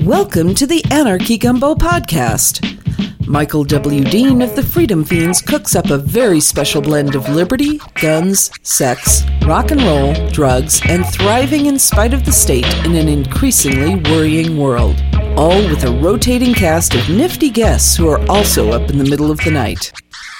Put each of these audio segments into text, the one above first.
Welcome to the Anarchy Gumbo Podcast. Michael W. Dean of the Freedom Fiends cooks up a very special blend of liberty, guns, sex, rock and roll, drugs, and thriving in spite of the state in an increasingly worrying world. All with a rotating cast of nifty guests who are also up in the middle of the night.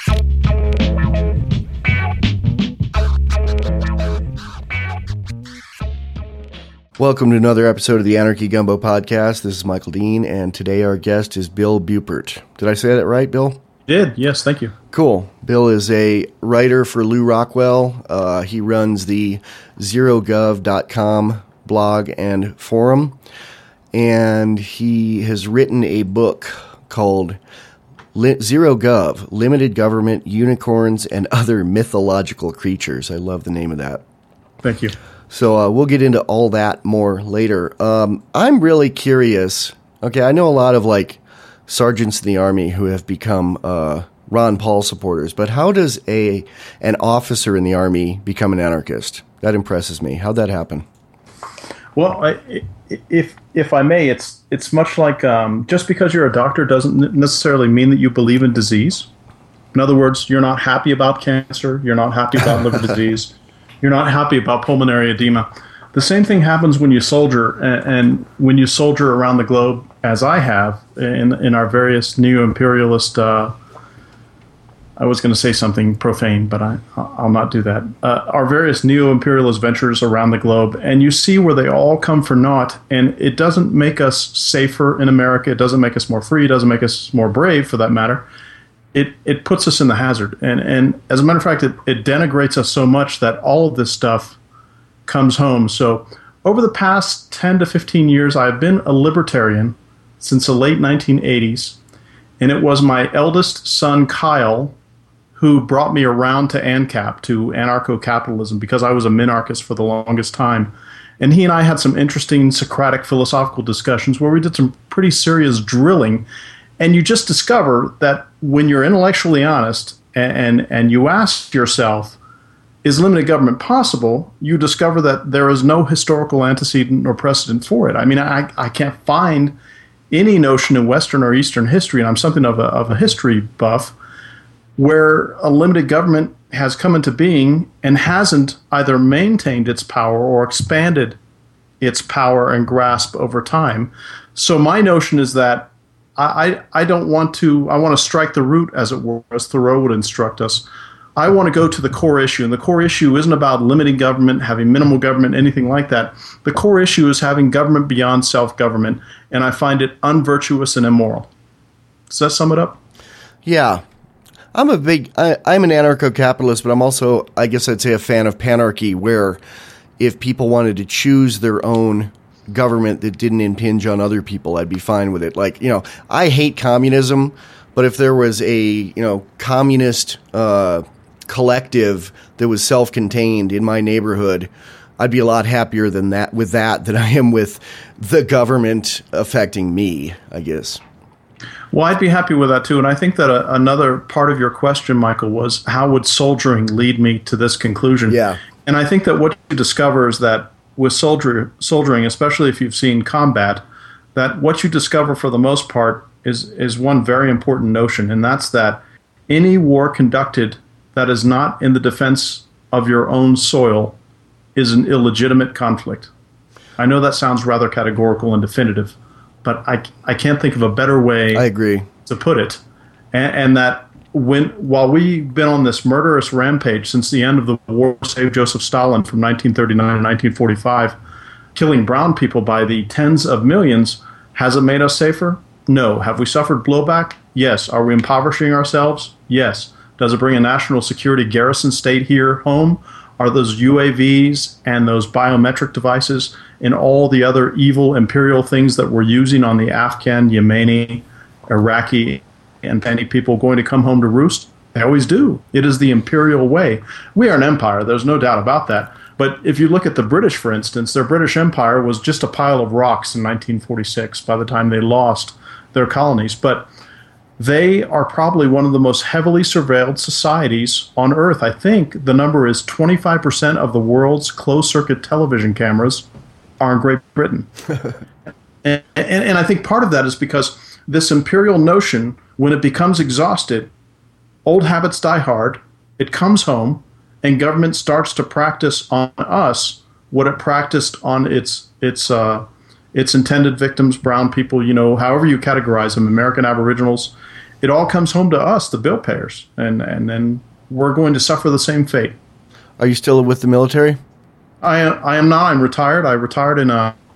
Welcome to another episode of the Anarchy Gumbo Podcast. This is Michael Dean, and today our guest is Bill Buppert. Did I say that right, Bill? Did, yes, thank you. Cool. Bill is a writer for Lew Rockwell. He runs the ZeroGov.com blog and forum, and he has written a book called Zero Gov, Limited Government, Unicorns, and Other Mythological Creatures. I love the name of that. Thank you. So we'll get into all that more later. I'm really curious. Okay, I know a lot of sergeants in the Army who have become Ron Paul supporters, but how does an officer in the Army become an anarchist? That impresses me. How'd that happen? Well, if I may, it's much like just because you're a doctor doesn't necessarily mean that you believe in disease. In other words, you're not happy about cancer. You're not happy about liver disease. You're not happy about pulmonary edema. The same thing happens when you soldier, and when you soldier around the globe, as I have in our various neo-imperialist. I was going to say something profane, but I'll not do that. Our various neo-imperialist ventures around the globe, and you see where they all come for naught, and it doesn't make us safer in America. It doesn't make us more free. It doesn't make us more brave, for that matter. It puts us in the hazard. And as a matter of fact, it denigrates us so much that all of this stuff comes home. So over the past 10 to 15 years, I've been a libertarian since the late 1980s. And it was my eldest son, Kyle, who brought me around to ANCAP, to anarcho-capitalism, because I was a minarchist for the longest time. And he and I had some interesting Socratic philosophical discussions where we did some pretty serious drilling. And you just discover that when you're intellectually honest and you ask yourself, is limited government possible, you discover that there is no historical antecedent or precedent for it. I mean, I can't find any notion in Western or Eastern history, and I'm something of a history buff, where a limited government has come into being and hasn't either maintained its power or expanded its power and grasp over time. So my notion is that I don't want to, I want to strike the root, as it were, as Thoreau would instruct us. I want to go to the core issue, and the core issue isn't about limiting government, having minimal government, anything like that. The core issue is having government beyond self-government, and I find it unvirtuous and immoral. Does that sum it up? Yeah. I'm an anarcho-capitalist, but I'm also, I guess I'd say, a fan of panarchy, where if people wanted to choose their own government that didn't impinge on other people, I'd be fine with it. I hate communism, but if there was a, communist collective that was self-contained in my neighborhood, I'd be a lot happier than I am with the government affecting me, I guess. Well, I'd be happy with that too. And I think that another part of your question, Michael, was how would soldiering lead me to this conclusion? Yeah. And I think that what you discover is that with soldiering, especially if you've seen combat, that what you discover for the most part is one very important notion, and that's that any war conducted that is not in the defense of your own soil is an illegitimate conflict. I know that sounds rather categorical and definitive, but I can't think of a better way I agree to put it. And that while we've been on this murderous rampage since the end of the war to save Joseph Stalin from 1939 to 1945, killing brown people by the tens of millions, has it made us safer? No. Have we suffered blowback? Yes. Are we impoverishing ourselves? Yes. Does it bring a national security garrison state here home? Are those UAVs and those biometric devices and all the other evil imperial things that we're using on the Afghan, Yemeni, Iraqi, and many people going to come home to roost? They always do. It is the imperial way. We are an empire. There's no doubt about that. But if you look at the British, for instance, their British Empire was just a pile of rocks in 1946 by the time they lost their colonies. But they are probably one of the most heavily surveilled societies on Earth. I think the number is 25% of the world's closed-circuit television cameras are in Great Britain. And I think part of that is because this imperial notion, when it becomes exhausted, old habits die hard, it comes home, and government starts to practice on us what it practiced on its intended victims, brown people, however you categorize them, American Aboriginals. It all comes home to us, the bill payers, and then we're going to suffer the same fate. Are you still with the military? I am not. I'm retired. I retired in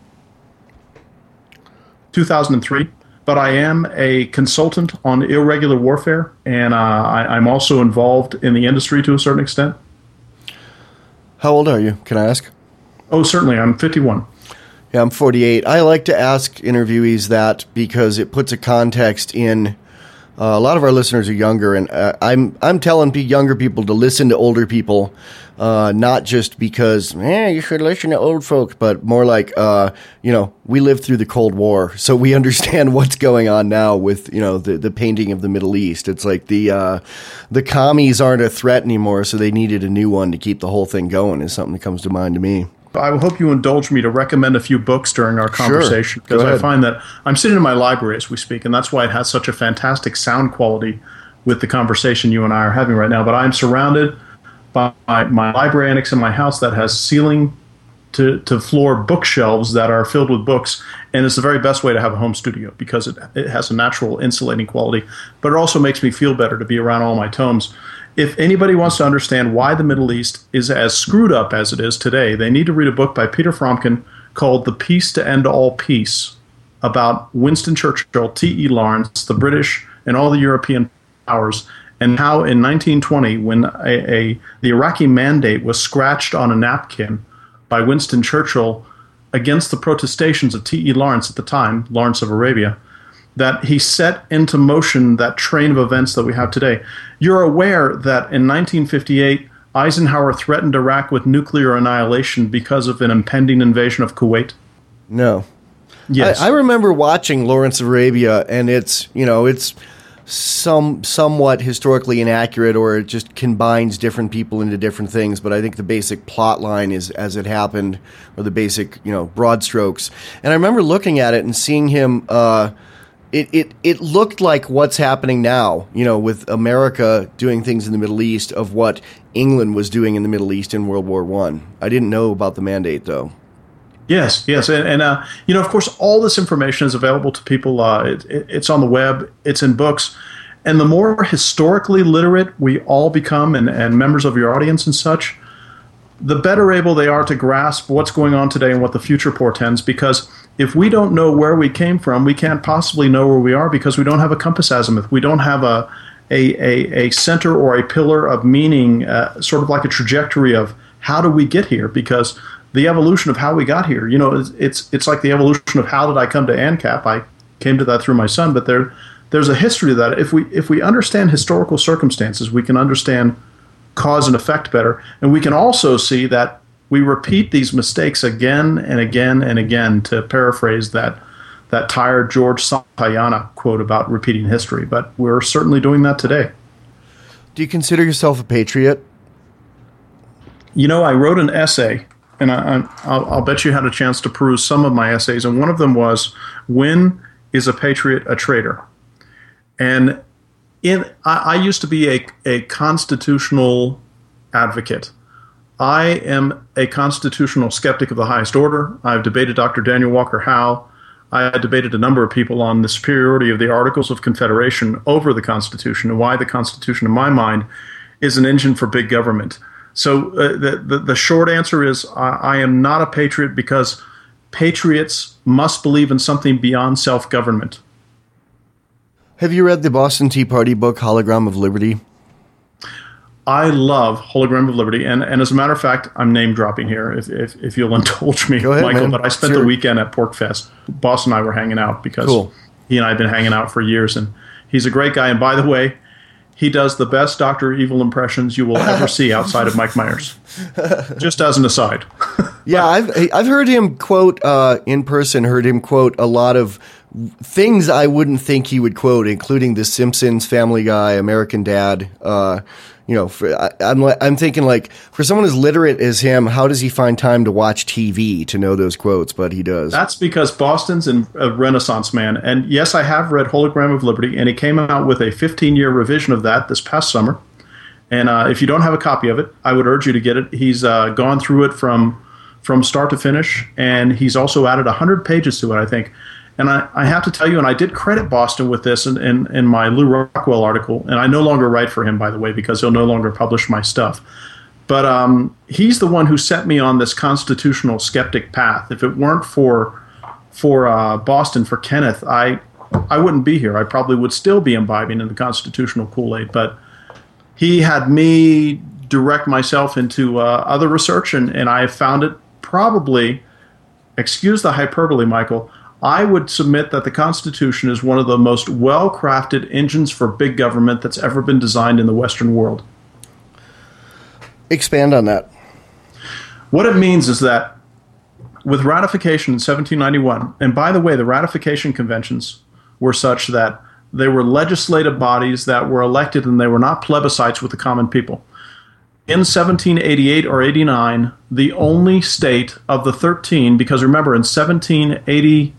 2003, but I am a consultant on irregular warfare, and I'm also involved in the industry to a certain extent. How old are you? Can I ask? Oh, certainly. I'm 51. Yeah, I'm 48. I like to ask interviewees that because it puts a context in. A lot of our listeners are younger, and I'm telling younger people to listen to older people, not just because you should listen to old folks, but more like we lived through the Cold War, so we understand what's going on now with the painting of the Middle East. It's like the commies aren't a threat anymore, so they needed a new one to keep the whole thing going. Is something that comes to mind to me. I hope you indulge me to recommend a few books during our conversation, because I find that I'm sitting in my library as we speak, and that's why it has such a fantastic sound quality with the conversation you and I are having right now. But I'm surrounded by my library annex in my house that has ceiling to floor bookshelves that are filled with books, and it's the very best way to have a home studio because it has a natural insulating quality, but it also makes me feel better to be around all my tomes. If anybody wants to understand why the Middle East is as screwed up as it is today, they need to read a book by Peter Fromkin called The Peace to End All Peace, about Winston Churchill, T.E. Lawrence, the British, and all the European powers, and how in 1920, when the Iraqi mandate was scratched on a napkin by Winston Churchill against the protestations of T.E. Lawrence at the time, Lawrence of Arabia, that he set into motion that train of events that we have today. You're aware that in 1958, Eisenhower threatened Iraq with nuclear annihilation because of an impending invasion of Kuwait? No. Yes. I remember watching Lawrence of Arabia, and it's somewhat historically inaccurate, or it just combines different people into different things. But I think the basic plot line is as it happened, or the basic, broad strokes. And I remember looking at it and seeing him. It looked like what's happening now, with America doing things in the Middle East of what England was doing in the Middle East in World War I. I didn't know about the mandate, though. Yes. And of course, all this information is available to people. It's on the web. It's in books. And the more historically literate we all become, and members of your audience and such, the better able they are to grasp what's going on today and what the future portends, because if we don't know where we came from, we can't possibly know where we are, because we don't have a compass azimuth. We don't have a center or a pillar of meaning, sort of like a trajectory of how do we get here, because the evolution of how we got here, it's like the evolution of how did I come to ANCAP. I came to that through my son, but there's a history of that. If we understand historical circumstances, we can understand cause and effect better, and we can also see that we repeat these mistakes again and again and again, to paraphrase that tired George Santayana quote about repeating history. But we're certainly doing that today. Do you consider yourself a patriot? I wrote an essay, and I'll bet you had a chance to peruse some of my essays, and one of them was, when is a patriot a traitor? And I used to be a constitutional advocate. I am a constitutional skeptic of the highest order. I've debated Dr. Daniel Walker Howe. I debated a number of people on the superiority of the Articles of Confederation over the Constitution, and why the Constitution, in my mind, is an engine for big government. So the short answer is I am not a patriot, because patriots must believe in something beyond self-government. Have you read the Boston Tea Party book, Hologram of Liberty? I love Hologram of Liberty, and as a matter of fact, I'm name dropping here, if you'll indulge me, Go ahead, Michael. Man. But I spent the weekend at PorkFest. Boss and I were hanging out because he and I have been hanging out for years, and he's a great guy. And by the way, he does the best Dr. Evil impressions you will ever see outside of Mike Myers. Just as an aside. Yeah, I've heard him quote in person. Heard him quote a lot of things I wouldn't think he would quote, including The Simpsons, Family Guy, American Dad. I'm thinking like for someone as literate as him, how does he find time to watch TV to know those quotes? But he does. That's because Boston's a Renaissance man. And yes, I have read Hologram of Liberty, and he came out with a 15-year revision of that this past summer. And if you don't have a copy of it, I would urge you to get it. He's gone through it from start to finish, and he's also added 100 pages to it, I think. And I have to tell you, and I did credit Boston with this in my Lou Rockwell article, and I no longer write for him, by the way, because he'll no longer publish my stuff. But he's the one who set me on this constitutional skeptic path. If it weren't for Boston, for Kenneth, I wouldn't be here. I probably would still be imbibing in the constitutional Kool-Aid. But he had me direct myself into other research, and I have found it probably, excuse the hyperbole, Michael, I would submit that the Constitution is one of the most well-crafted engines for big government that's ever been designed in the Western world. Expand on that. What it means is that with ratification in 1791, and by the way, the ratification conventions were such that they were legislative bodies that were elected, and they were not plebiscites with the common people. In 1788 or 89, the only state of the 13, because remember, in 1783,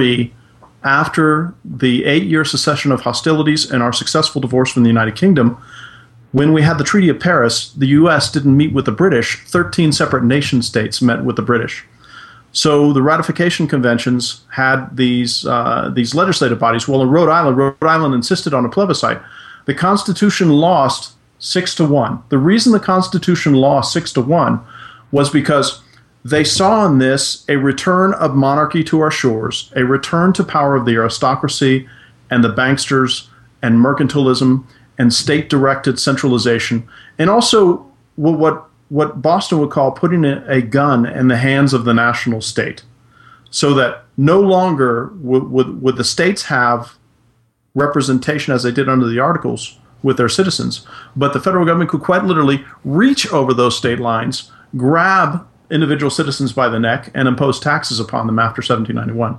after the 8-year cessation of hostilities and our successful divorce from the United Kingdom, when we had the Treaty of Paris, the U.S. didn't meet with the British. 13 separate nation states met with the British. So the ratification conventions had these legislative bodies. Well, in Rhode Island insisted on a plebiscite. The Constitution lost 6-1. The reason the Constitution lost 6-1 was because they saw in this a return of monarchy to our shores, a return to power of the aristocracy and the banksters and mercantilism and state-directed centralization, and also what Boston would call putting a gun in the hands of the national state, so that no longer would the states have representation as they did under the Articles with their citizens, but the federal government could quite literally reach over those state lines, grab individual citizens by the neck, and impose taxes upon them after 1791.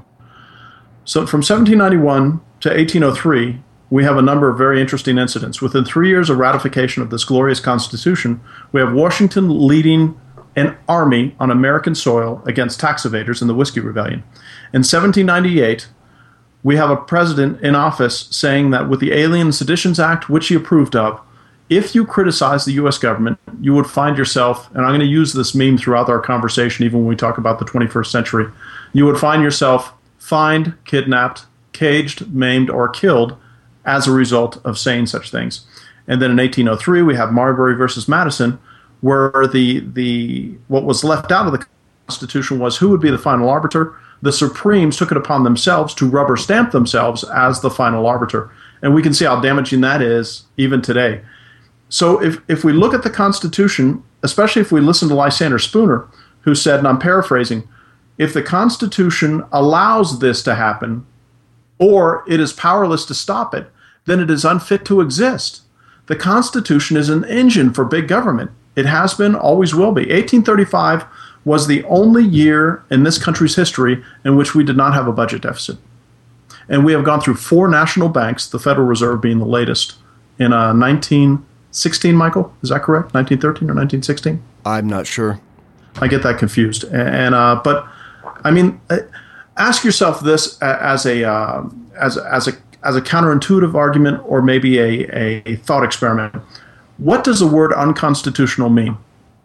So from 1791 to 1803, we have a number of very interesting incidents. Within 3 years of ratification of this glorious Constitution, we have Washington leading an army on American soil against tax evaders in the Whiskey Rebellion. In 1798, we have a president in office saying that with the Alien Seditions Act, which he approved of, if you criticize the U.S. government, you would find yourself, and I'm going to use this meme throughout our conversation, even when we talk about the 21st century, you would find yourself fined, kidnapped, caged, maimed, or killed as a result of saying such things. And then in 1803, we have Marbury versus Madison, where what was left out of the Constitution was who would be the final arbiter. The Supremes took it upon themselves to rubber stamp themselves as the final arbiter. And we can see how damaging that is even today. So if we look at the Constitution, especially if we listen to Lysander Spooner, who said, and I'm paraphrasing, if the Constitution allows this to happen, or it is powerless to stop it, then it is unfit to exist. The Constitution is an engine for big government. It has been, always will be. 1835 was the only year in this country's history in which we did not have a budget deficit. And we have gone through 4 national banks, the Federal Reserve being the latest, in 1916, Michael? Is that correct? 1913 or 1916? I'm not sure. I get that confused. But I mean, ask yourself this as a counterintuitive argument, or maybe a thought experiment. What does the word unconstitutional mean?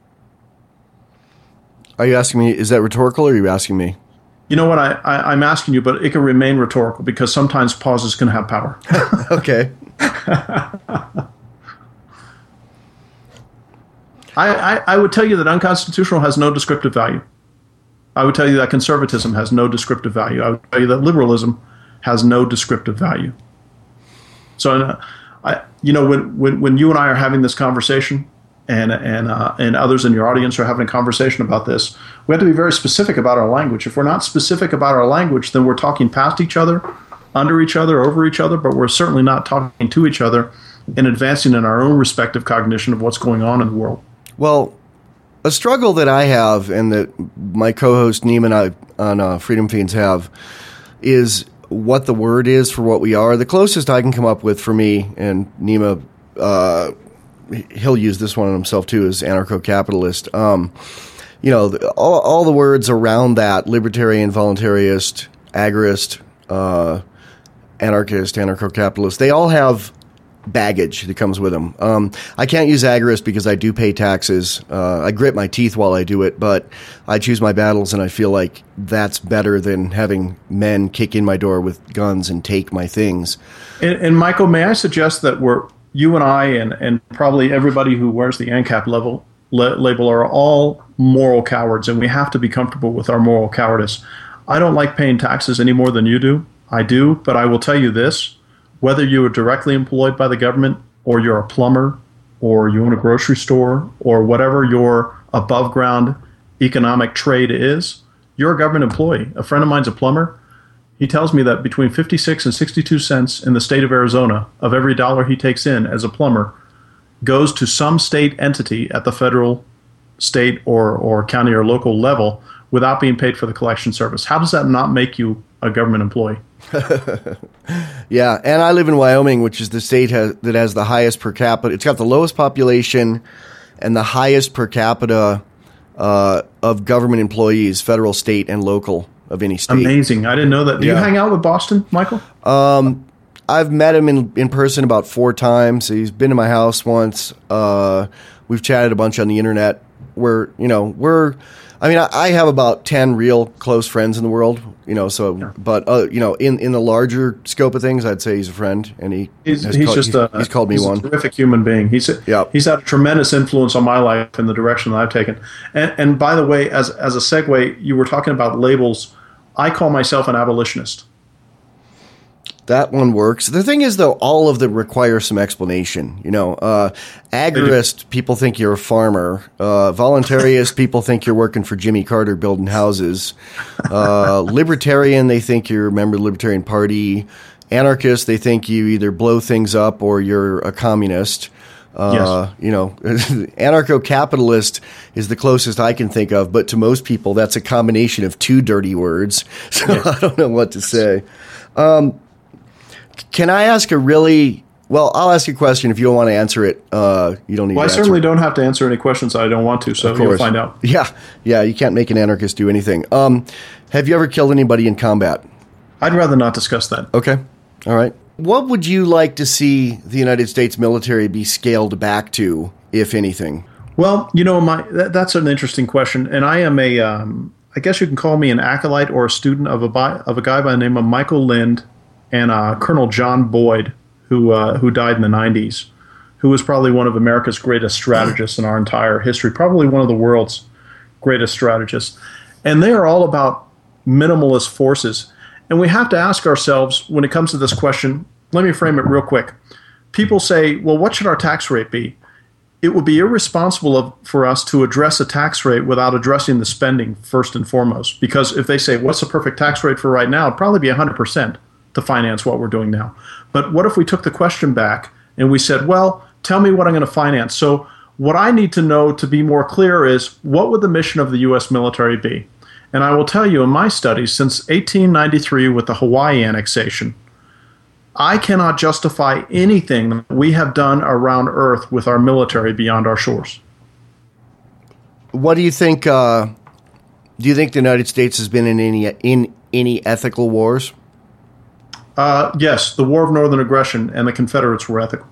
Are you asking me? Is that rhetorical, or are you asking me? You know what? I'm asking you, but it can remain rhetorical because sometimes pauses can have power. Okay. I would tell you that unconstitutional has no descriptive value. I would tell you that conservatism has no descriptive value. I would tell you that liberalism has no descriptive value. So, when you and I are having this conversation, and others in your audience are having a conversation about this, we have to be very specific about our language. If we're not specific about our language, then we're talking past each other, under each other, over each other, but we're certainly not talking to each other and advancing in our own respective cognition of what's going on in the world. Well, a struggle that I have, and that my co-host Nima and I on Freedom Fiends have, is what the word is for what we are. The closest I can come up with for me, and Nima he'll use this one on himself too, as anarcho-capitalist. All the words around that, libertarian, voluntarist, agorist, anarchist, anarcho-capitalist, they all have baggage that comes with them. I can't use agorist because I do pay taxes. I grit my teeth while I do it, but I choose my battles, and I feel like that's better than having men kick in my door with guns and take my things. And Michael, may I suggest that you and I and probably everybody who wears the ANCAP label are all moral cowards, and we have to be comfortable with our moral cowardice. I don't like paying taxes any more than you do. I do, but I will tell you this. Whether you are directly employed by the government, or you're a plumber, or you own a grocery store, or whatever your above ground economic trade is, you're a government employee. A friend of mine's a plumber. He tells me that between 56 and 62 cents in the state of Arizona of every dollar he takes in as a plumber goes to some state entity at the federal, state, or county or local level without being paid for the collection service. How does that not make you a government employee? Yeah, and I live in Wyoming, which is the state that has the highest per capita. It's got the lowest population and the highest per capita of government employees, federal, state, and local of any state. Amazing. I didn't know that. Do you hang out with Boston, Michael? I've met him in person about 4 times. He's been to my house once. We've chatted a bunch on the internet. I have about 10 real close friends in the world, in the larger scope of things, I'd say he's a friend, and he's called me one. A terrific human being. He's had a tremendous influence on my life in the direction that I've taken. And by the way, as a segue, you were talking about labels. I call myself an abolitionist. That one works. The thing is, though, all of them require some explanation. Agorist, people think you're a farmer. Voluntarist, people think you're working for Jimmy Carter building houses. Libertarian, they think you're a member of the Libertarian Party. Anarchist, they think you either blow things up or you're a communist. Anarcho-capitalist is the closest I can think of, but to most people, that's a combination of 2 dirty words. So I don't know what to say. Can I ask I'll ask you a question. If you don't want to answer it, you don't need to answer it. I certainly don't have to answer any questions I don't want to, so you'll find out. Yeah, you can't make an anarchist do anything. Have you ever killed anybody in combat? I'd rather not discuss that. Okay, all right. What would you like to see the United States military be scaled back to, if anything? Well, that's an interesting question, and I am I guess you can call me an acolyte or a student of a guy by the name of Michael Lind and Colonel John Boyd, who died in the 90s, who was probably one of America's greatest strategists in our entire history, probably one of the world's greatest strategists. And they are all about minimalist forces. And we have to ask ourselves, when it comes to this question, let me frame it real quick. People say, well, what should our tax rate be? It would be irresponsible for us to address a tax rate without addressing the spending first and foremost. Because if they say, what's the perfect tax rate for right now? It'd probably be 100% to finance what we're doing now. But what if we took the question back and we said, well, tell me what I'm going to finance. So what I need to know to be more clear is, what would the mission of the U.S. military be? And I will tell you, in my studies, since 1893 with the Hawaii annexation, I cannot justify anything that we have done around Earth with our military beyond our shores. What do you think? Do you think the United States has been in any ethical wars? Yes, the War of Northern Aggression and the Confederates were ethical.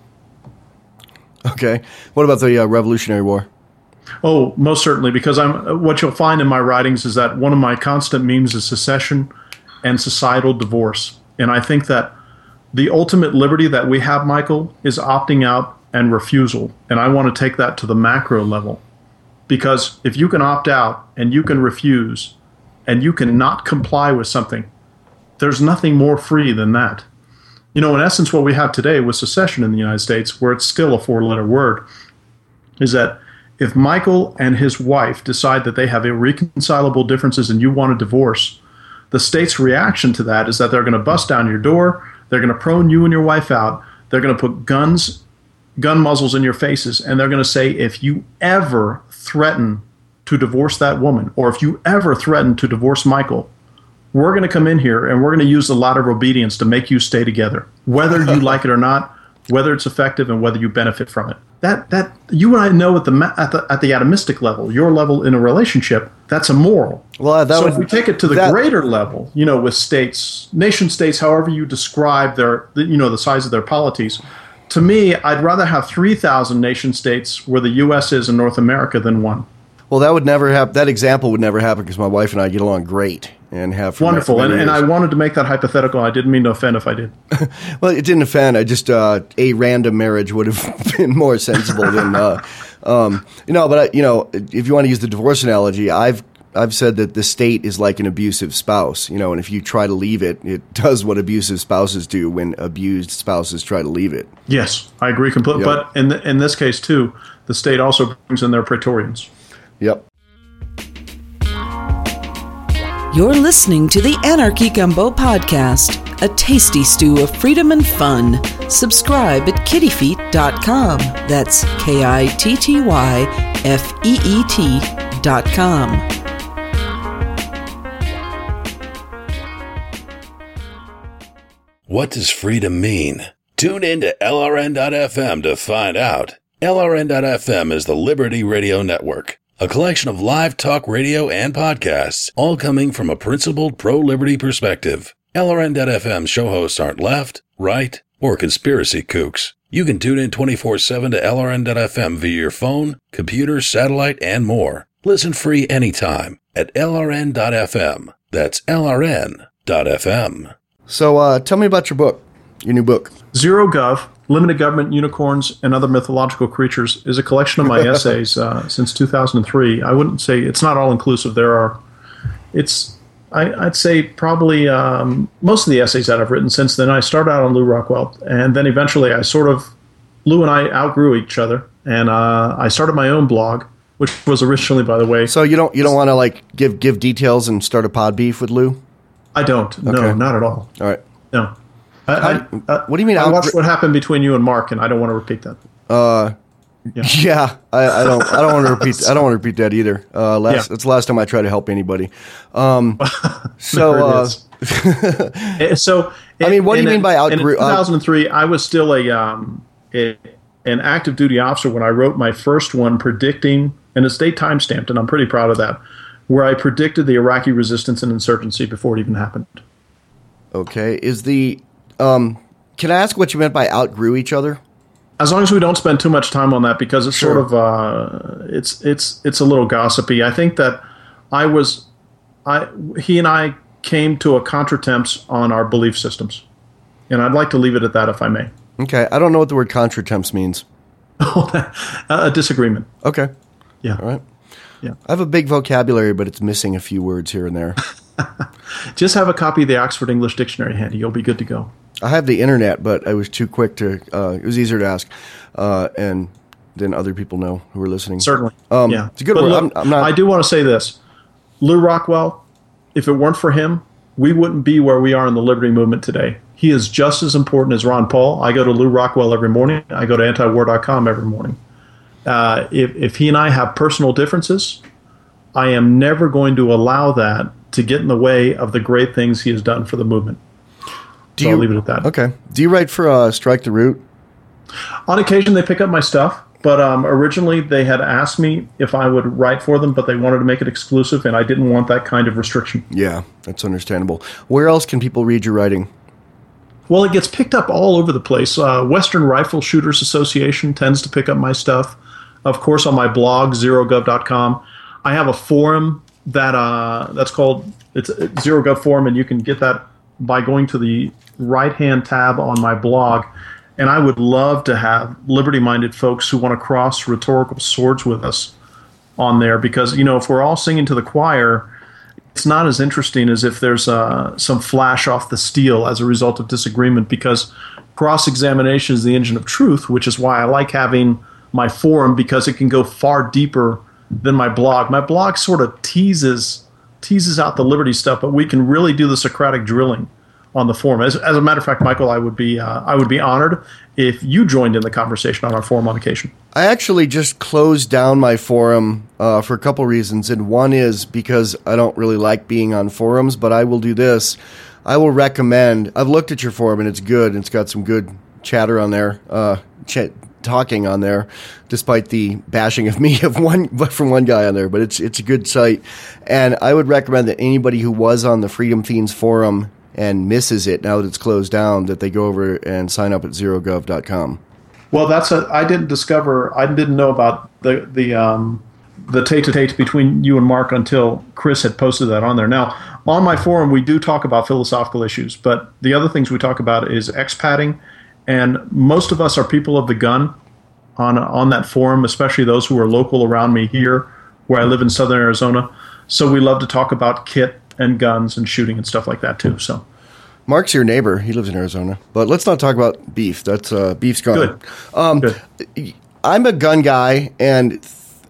Okay. What about the Revolutionary War? Oh, most certainly, because what you'll find in my writings is that one of my constant memes is secession and societal divorce. And I think that the ultimate liberty that we have, Michael, is opting out and refusal. And I want to take that to the macro level. Because if you can opt out and you can refuse and you can not comply with something, there's nothing more free than that. In essence, what we have today with secession in the United States, where it's still a 4-letter word, is that if Michael and his wife decide that they have irreconcilable differences and you want a divorce, the state's reaction to that is that they're going to bust down your door, they're going to prone you and your wife out, they're going to put gun muzzles in your faces, and they're going to say, if you ever threaten to divorce that woman, or if you ever threaten to divorce Michael, we're going to come in here and we're going to use the ladder of obedience to make you stay together. Whether you like it or not, whether it's effective and whether you benefit from it. That you and I know at the atomistic level, your level in a relationship, that's immoral. Well, so if we take it to the greater level, with states, nation states, however you describe the size of their polities, to me, I'd rather have 3,000 nation states where the U.S. is in North America than one. Well, that would never happen. That example would never happen because my wife and I get along great and have wonderful. And I wanted to make that hypothetical. I didn't mean to offend if I did. Well, it didn't offend. I just a random marriage would have been more sensible than But if you want to use the divorce analogy, I've said that the state is like an abusive spouse. And if you try to leave it, it does what abusive spouses do when abused spouses try to leave it. Yes, I agree completely. Yep. But in this case too, the state also brings in their praetorians. Yep. You're listening to the Anarchy Gumbo Podcast, a tasty stew of freedom and fun. Subscribe at kittyfeet.com. That's KITTYFEET.com. What does freedom mean? Tune in to LRN.FM to find out. LRN.FM is the Liberty Radio Network, a collection of live talk radio and podcasts, all coming from a principled pro-liberty perspective. LRN.FM show hosts aren't left, right, or conspiracy kooks. You can tune in 24/7 to LRN.FM via your phone, computer, satellite, and more. Listen free anytime at LRN.FM. That's LRN.FM. So tell me about your book, your new book. Zero Gov, Limited Government, Unicorns, and Other Mythological Creatures is a collection of my essays since 2003. I wouldn't say it's not all inclusive. I'd say probably most of the essays that I've written since then. I started out on Lew Rockwell, and then eventually Lew and I outgrew each other, and I started my own blog, which was originally, by the way. So you don't want to give details and start a pod beef with Lew? I don't. Okay. No, not at all. All right. No. What do you mean? I watched what happened between you and Mark, and I don't want to repeat that. Yeah, I don't want to repeat. I don't want to repeat that either. That's the last time I tried to help anybody. So, I mean, what do you mean by outgrew? In 2003, I was still an active duty officer when I wrote my first one, predicting, and it's date time stamped, and I'm pretty proud of that, where I predicted the Iraqi resistance and insurgency before it even happened. Okay, can I ask what you meant by outgrew each other? As long as we don't spend too much time on that, because it's sort of it's a little gossipy. I think that he and I came to a contretemps on our belief systems, and I'd like to leave it at that, if I may. Okay, I don't know what the word contretemps means. A disagreement. Okay. Yeah. All right. Yeah. I have a big vocabulary, but it's missing a few words here and there. Just have a copy of the Oxford English Dictionary handy. You'll be good to go. I have the internet, but I was too quick to. It was easier to ask, and then other people know who are listening. Certainly, yeah, it's a good word. Look, I'm not. I do want to say this: Lew Rockwell. If it weren't for him, we wouldn't be where we are in the liberty movement today. He is just as important as Ron Paul. I go to Lew Rockwell every morning. I go to antiwar.com every morning. If he and I have personal differences, I am never going to allow that to get in the way of the great things he has done for the movement. I'll leave it at that. Okay. Do you write for Strike the Root? On occasion, they pick up my stuff, but originally they had asked me if I would write for them, but they wanted to make it exclusive, and I didn't want that kind of restriction. Yeah, that's understandable. Where else can people read your writing? Well, it gets picked up all over the place. Western Rifle Shooters Association tends to pick up my stuff. Of course, on my blog, zerogov.com, I have a forum that's called it's ZeroGov Forum, and you can get that by going to the right-hand tab on my blog. And I would love to have liberty-minded folks who want to cross rhetorical swords with us on there, because, if we're all singing to the choir, it's not as interesting as if there's some flash off the steel as a result of disagreement, because cross-examination is the engine of truth, which is why I like having my forum, because it can go far deeper than my blog. My blog sort of teases out the liberty stuff, but we can really do the Socratic drilling on the forum. As a matter of fact, Michael, I would be honored if you joined in the conversation on our forum on occasion. I actually just closed down my forum for a couple reasons, and one is because I don't really like being on forums, but I will do this. I will recommend. I've looked at your forum, and it's good, and it's got some good chatter on there, talking on there, despite the bashing of me from one guy on there. But it's a good site, and I would recommend that anybody who was on the Freedom Fiends forum and misses it now that it's closed down, that they go over and sign up at zerogov.com. Well, I didn't know about the tete-a-tete between you and Mark until Chris had posted that on there. Now, on my forum, we do talk about philosophical issues, but the other things we talk about is expatting, and most of us are people of the gun on that forum, especially those who are local around me here, where I live in southern Arizona. So we love to talk about kit and guns and shooting and stuff like that too. So Mark's your neighbor. He lives in Arizona. But let's not talk about beef. That's beef's gone. Good. I'm a gun guy, and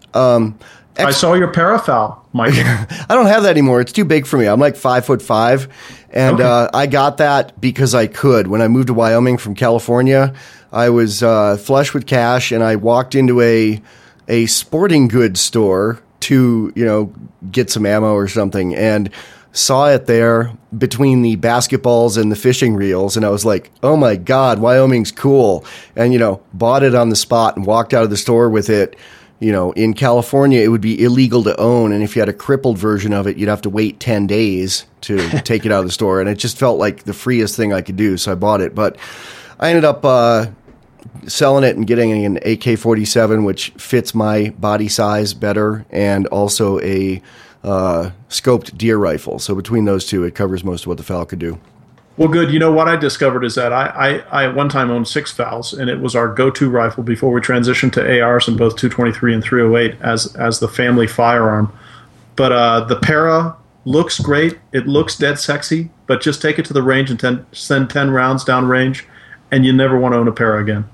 I saw your Parafoul, Mike. I don't have that anymore. It's too big for me. I'm like 5'5", and I got that because I could. When I moved to Wyoming from California, I was flush with cash, and I walked into a sporting goods store to get some ammo or something, and saw it there between the basketballs and the fishing reels, and I was like, oh my God, Wyoming's cool. And bought it on the spot and walked out of the store with it. In California, it would be illegal to own, and if you had a crippled version of it, you'd have to wait 10 days to take it out of the store, and it just felt like the freest thing I could do, so I bought it. But I ended up selling it and getting an AK-47, which fits my body size better, and also a scoped deer rifle. So between those two, it covers most of what the FAL could do. Well, good. What I discovered is that I at one time owned 6 FALs, and it was our go-to rifle before we transitioned to ARs in both 223 and 308 as the family firearm. But the Para looks great. It looks dead sexy, but just take it to the range and send 10 rounds down range, and you never want to own a Para again.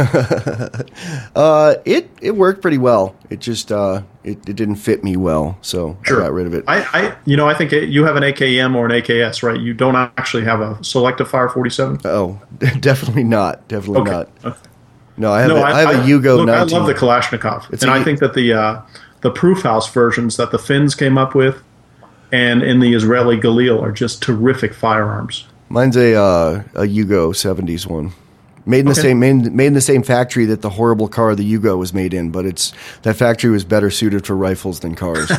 It worked pretty well. It just it didn't fit me well, so sure. I got rid of it. I think you have an AKM or an AKS, right? You don't actually have a selective fire 47. Oh, definitely not. Definitely not. Okay. No, I have a Yugo 19. I love the Kalashnikov, I think that the Proof House versions that the Finns came up with, and in the Israeli Galil, are just terrific firearms. Mine's a Yugo 70s one. Made in the same factory that the horrible car the Yugo was made in, but that factory was better suited for rifles than cars.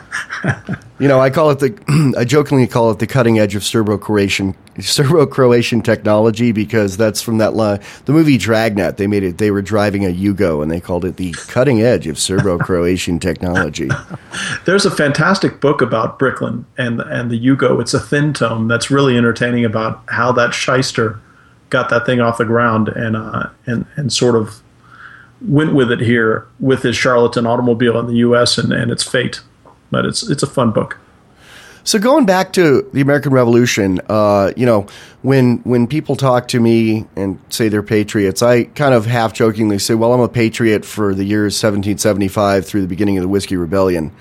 I jokingly call it the cutting edge of Serbo-Croatian technology, because that's from the movie Dragnet. They were driving a Yugo, and they called it the cutting edge of Serbo-Croatian technology. There's a fantastic book about Bricklin and the Yugo. It's a thin tome that's really entertaining about how that shyster got that thing off the ground and sort of went with it here with his charlatan automobile in the U.S. and its fate. But it's a fun book. So going back to the American Revolution, when people talk to me and say they're patriots, I kind of half jokingly say, well, I'm a patriot for the years 1775 through the beginning of the Whiskey Rebellion.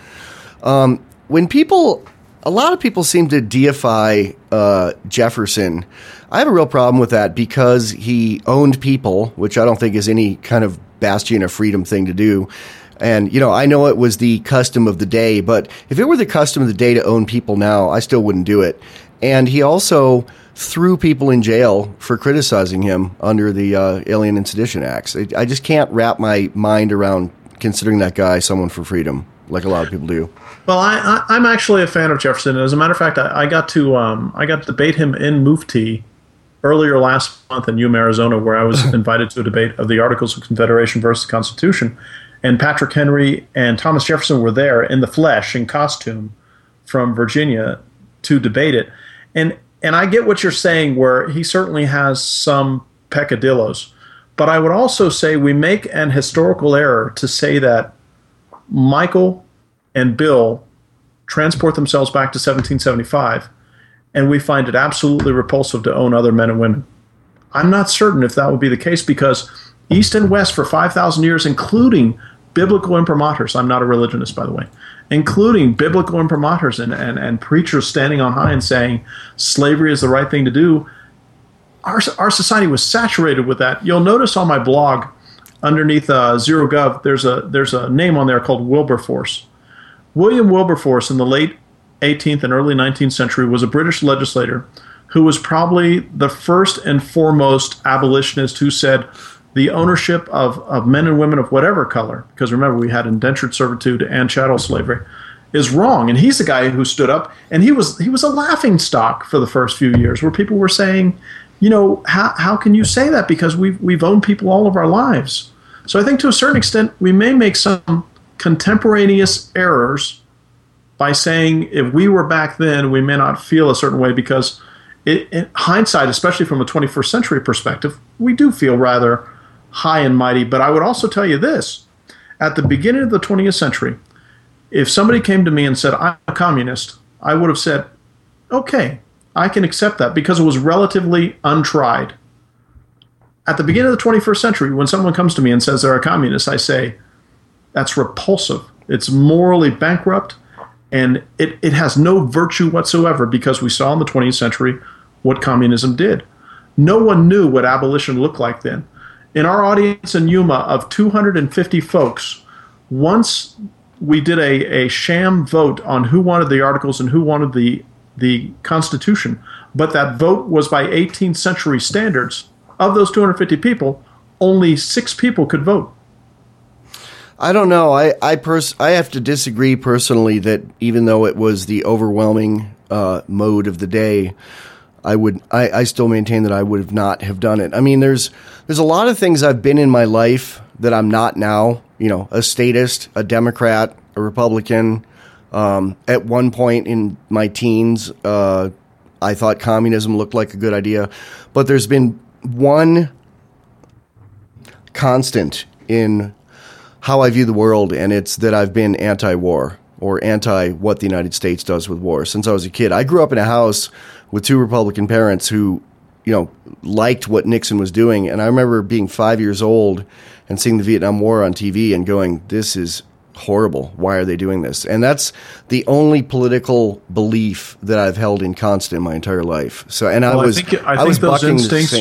A lot of people seem to deify Jefferson. I have a real problem with that, because he owned people, which I don't think is any kind of bastion of freedom thing to do. And, I know it was the custom of the day, but if it were the custom of the day to own people now, I still wouldn't do it. And he also threw people in jail for criticizing him under the Alien and Sedition Acts. I just can't wrap my mind around considering that guy someone for freedom, like a lot of people do. Well, I'm actually a fan of Jefferson. As a matter of fact, I got to debate him in Mufti earlier last month in Yuma, Arizona, where I was invited to a debate of the Articles of Confederation versus the Constitution. And Patrick Henry and Thomas Jefferson were there in the flesh, in costume, from Virginia to debate it. And I get what you're saying, where he certainly has some peccadillos. But I would also say we make an historical error to say that Michael and Bill transport themselves back to 1775, and we find it absolutely repulsive to own other men and women. I'm not certain if that would be the case, because East and West for 5,000 years, including biblical imprimaturs — I'm not a religionist, by the way — including biblical imprimaturs and preachers standing on high and saying slavery is the right thing to do, our society was saturated with that. You'll notice on my blog, underneath ZeroGov, there's a name on there called Wilberforce. William Wilberforce, in the late 18th and early 19th century, was a British legislator who was probably the first and foremost abolitionist who said the ownership of men and women of whatever color, because remember we had indentured servitude and chattel slavery, is wrong. And he's the guy who stood up, and he was a laughing stock for the first few years, where people were saying, how can you say that, because we've owned people all of our lives. So I think to a certain extent we may make some contemporaneous errors by saying if we were back then we may not feel a certain way, because in hindsight, especially from a 21st century perspective, we do feel rather high and mighty. But I would also tell you this: at the beginning of the 20th century, if somebody came to me and said, I'm a communist, I would have said, okay, I can accept that, because it was relatively untried. At the beginning of the 21st century, when someone comes to me and says they're a communist, I say, that's repulsive. It's morally bankrupt, and it has no virtue whatsoever, because we saw in the 20th century what communism did. No one knew what abolition looked like then. In our audience in Yuma of 250 folks, once we did a sham vote on who wanted the Articles and who wanted the Constitution, but that vote was by 18th century standards. Of those 250 people, only 6 people could vote. I don't know. I have to disagree personally that even though it was the overwhelming mode of the day, I still maintain that I would not have done it. I mean, there's a lot of things I've been in my life that I'm not now. A statist, a Democrat, a Republican. At one point in my teens, I thought communism looked like a good idea, but there's been one constant in how I view the world, and it's that I've been anti-war, or anti what the United States does with war, since I was a kid. I grew up in a house with 2 Republican parents who, liked what Nixon was doing, and I remember being 5 years old and seeing the Vietnam War on TV and going, this is horrible. Why are they doing this? And that's the only political belief that I've held in constant my entire life. So, and I was bucking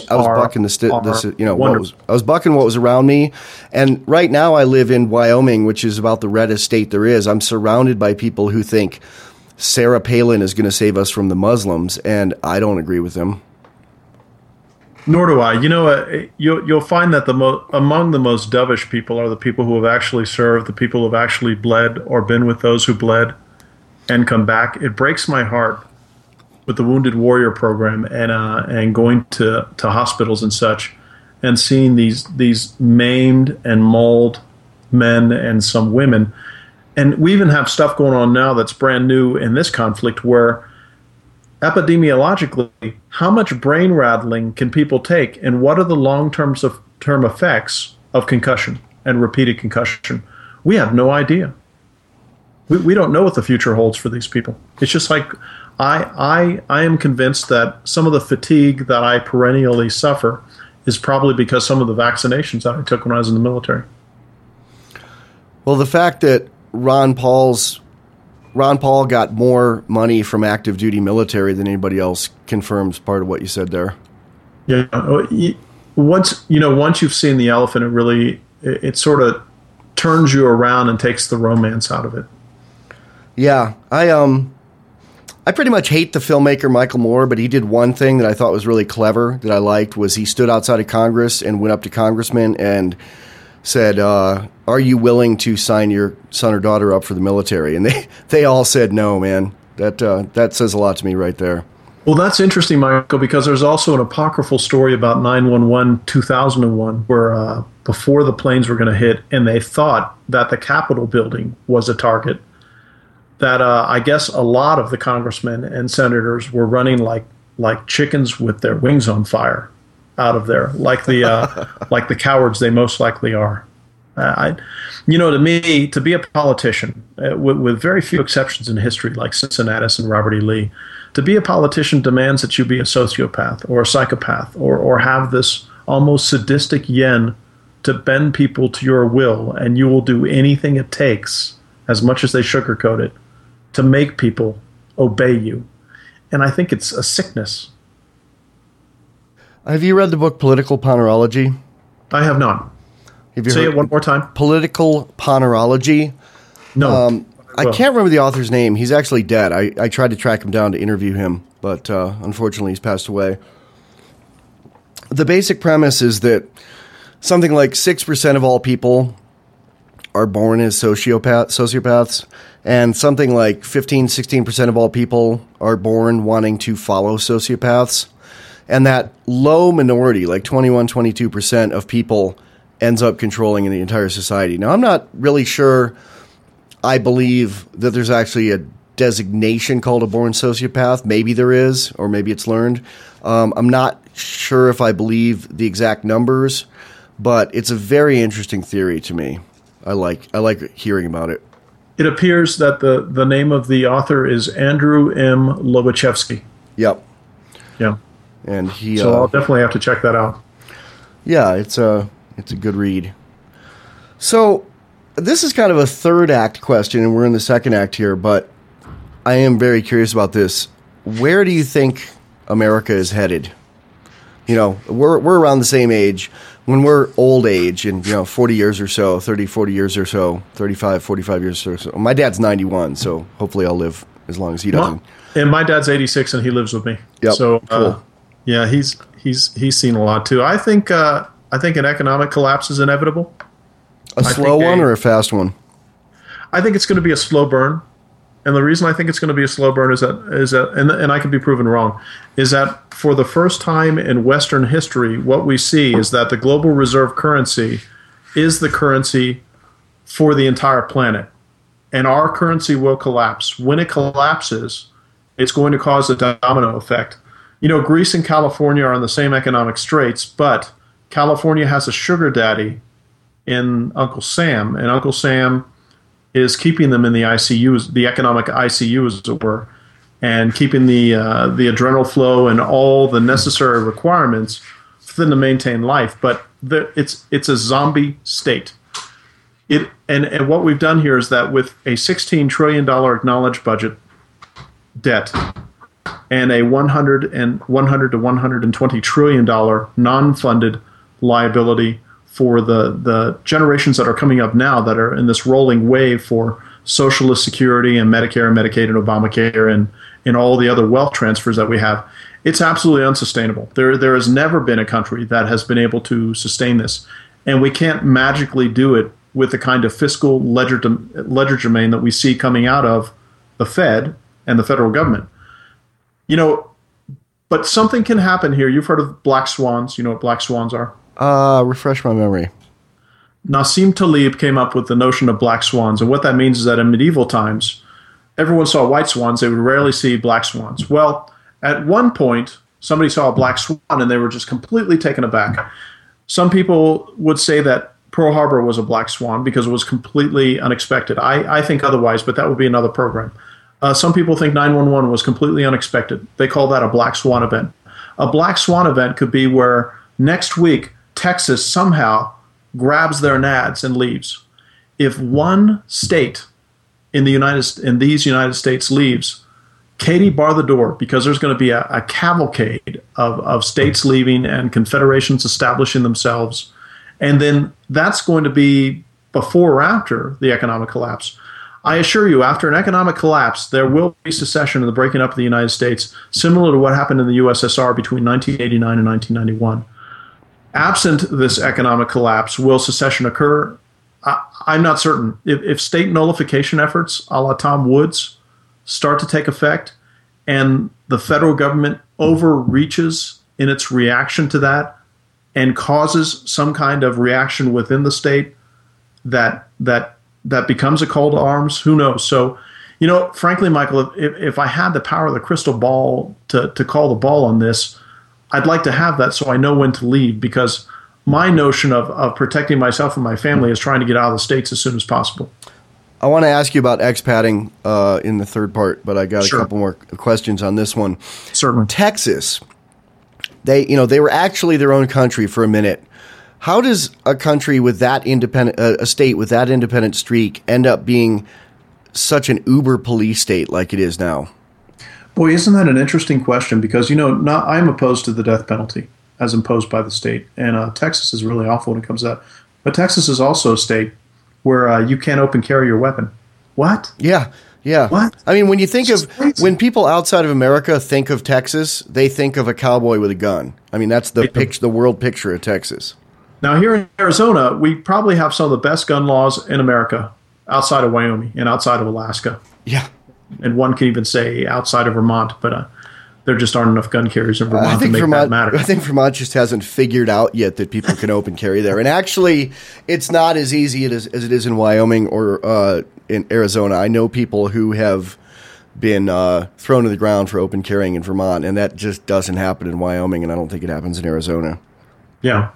what was around me. And right now I live in Wyoming, which is about the reddest state there is. I'm surrounded by people who think Sarah Palin is going to save us from the Muslims, and I don't agree with them. Nor do I. You'll find that among the most dovish people are the people who have actually served, the people who have actually bled or been with those who bled and come back. It breaks my heart with the Wounded Warrior program and going to hospitals and such, and seeing these maimed and mauled men and some women. And we even have stuff going on now that's brand new in this conflict, where epidemiologically, how much brain rattling can people take, and what are the long-term effects of concussion and repeated concussion? We have no idea. We don't know what the future holds for these people. It's just like I am convinced that some of the fatigue that I perennially suffer is probably because some of the vaccinations that I took when I was in the military. Well, the fact that Ron Paul got more money from active duty military than anybody else confirms part of what you said there. Yeah. Once you've seen the elephant, it sort of turns you around and takes the romance out of it. Yeah. I pretty much hate the filmmaker Michael Moore, but he did one thing that I thought was really clever that I liked, was he stood outside of Congress and went up to congressmen and said, are you willing to sign your son or daughter up for the military? And they all said no, man. That says a lot to me right there. Well, that's interesting, Michael, because there's also an apocryphal story about 9/11 2001, where before the planes were going to hit and they thought that the Capitol building was a target, that I guess a lot of the congressmen and senators were running like chickens with their wings on fire out of there, like the cowards they most likely are. To me, to be a politician, with very few exceptions in history, like Cincinnatus and Robert E. Lee, to be a politician demands that you be a sociopath or a psychopath or have this almost sadistic yen to bend people to your will, and you will do anything it takes, as much as they sugarcoat it, to make people obey you. And I think it's a sickness. Have you read the book Political Ponerology? I have not. Say it one more time. Political Ponerology. No. I can't remember the author's name. He's actually dead. I tried to track him down to interview him. but unfortunately he's passed away. The basic premise is that something like 6% of all people are born as sociopaths, and something like 15-16% of all people are born wanting to follow sociopaths. And that low minority, like 21-22% of people, ends up controlling the entire society. Now, I'm not really sure I believe that there's actually a designation called a born sociopath. Maybe there is, or maybe it's learned. I'm not sure if I believe the exact numbers, but it's a very interesting theory to me. I like hearing about it. It appears that the name of the author is Andrew M. Lobachevsky. Yep. Yeah. And he. So I'll definitely have to check that out. Yeah, it's a good read. So this is kind of a third act question, and we're in the second act here, but I am very curious about this. Where do you think America is headed? You know, we're around the same age. When we're old age, in 40 years or so, 30, 40 years or so, 35, 45 years or so. My dad's 91, so hopefully I'll live as long as he does. And my dad's 86, and he lives with me. Yep. So cool. Yeah, he's seen a lot too. I think an economic collapse is inevitable. A slow one or a fast one? I think it's going to be a slow burn. And the reason I think it's going to be a slow burn is that and I can be proven wrong, is that for the first time in Western history, what we see is that the global reserve currency is the currency for the entire planet. And our currency will collapse. When it collapses, it's going to cause a domino effect. Greece and California are in the same economic straits, but California has a sugar daddy in Uncle Sam, and Uncle Sam is keeping them in the ICU, the economic ICU, as it were, and keeping the adrenal flow and all the necessary requirements for them to maintain life. But it's a zombie state. And what we've done here is that with a $16 trillion acknowledged budget debt and a $100 to $120 trillion non-funded liability for the generations that are coming up now that are in this rolling wave for socialist security and Medicare and Medicaid and Obamacare and all the other wealth transfers that we have, it's absolutely unsustainable. There has never been a country that has been able to sustain this. And we can't magically do it with the kind of fiscal legerdemain that we see coming out of the Fed and the federal government. But something can happen here. You've heard of black swans. You know what black swans are? Refresh my memory. Nassim Taleb came up with the notion of black swans. And what that means is that in medieval times, everyone saw white swans. They would rarely see black swans. Well, at one point, somebody saw a black swan and they were just completely taken aback. Some people would say that Pearl Harbor was a black swan because it was completely unexpected. I think otherwise, but that would be another program. Some people think 9/11 was completely unexpected. They call that a black swan event. A black swan event could be where next week Texas somehow grabs their nads and leaves. If one state in these United States leaves, Katie, bar the door, because there's going to be a cavalcade of states leaving and confederations establishing themselves. And then that's going to be before or after the economic collapse. I assure you, after an economic collapse, there will be secession and the breaking up of the United States, similar to what happened in the USSR between 1989 and 1991. Absent this economic collapse, will secession occur? I'm not certain. If state nullification efforts, a la Tom Woods, start to take effect, and the federal government overreaches in its reaction to that and causes some kind of reaction within the state that becomes a call to arms, who knows? So, frankly, Michael, if I had the power of the crystal ball to call the ball on this, I'd like to have that so I know when to leave, because my notion of protecting myself and my family is trying to get out of the States as soon as possible. I want to ask you about expatting in the third part, but I got a couple more questions on this one. Certainly. Texas, they were actually their own country for a minute. How does a country with that independent, a state with that independent streak, end up being such an uber police state like it is now? Boy, isn't that an interesting question? Because, I'm opposed to the death penalty as imposed by the state. And Texas is really awful when it comes to that. But Texas is also a state where you can't open carry your weapon. What? Yeah. Yeah. What? I mean, when you think It's of, crazy. when people outside of America think of Texas, they think of a cowboy with a gun. I mean, that's the world picture of Texas. Now, here in Arizona, we probably have some of the best gun laws in America outside of Wyoming and outside of Alaska. Yeah. And one can even say outside of Vermont, but there just aren't enough gun carriers in Vermont to make that matter. I think Vermont just hasn't figured out yet that people can open carry there. And actually, it's not as easy as it is in Wyoming or in Arizona. I know people who have been thrown to the ground for open carrying in Vermont, and that just doesn't happen in Wyoming, and I don't think it happens in Arizona. Yeah.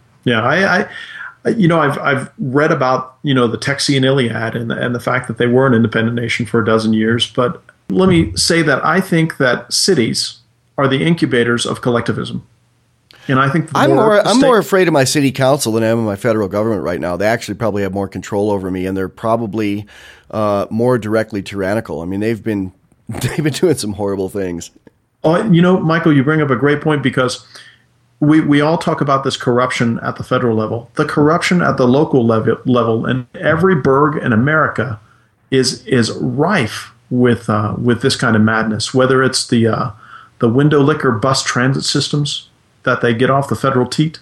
I've read about, the Texian Iliad and the fact that they were an independent nation for a dozen years. But let me say that I think that cities are the incubators of collectivism. And I think I'm more afraid of my city council than I am of my federal government right now. They actually probably have more control over me, and they're probably more directly tyrannical. I mean, they've been doing some horrible things. Oh, Michael, you bring up a great point, because we all talk about this corruption at the federal level. The corruption at the local level in every burg in America is rife with this kind of madness. Whether it's the window liquor bus transit systems that they get off the federal teat,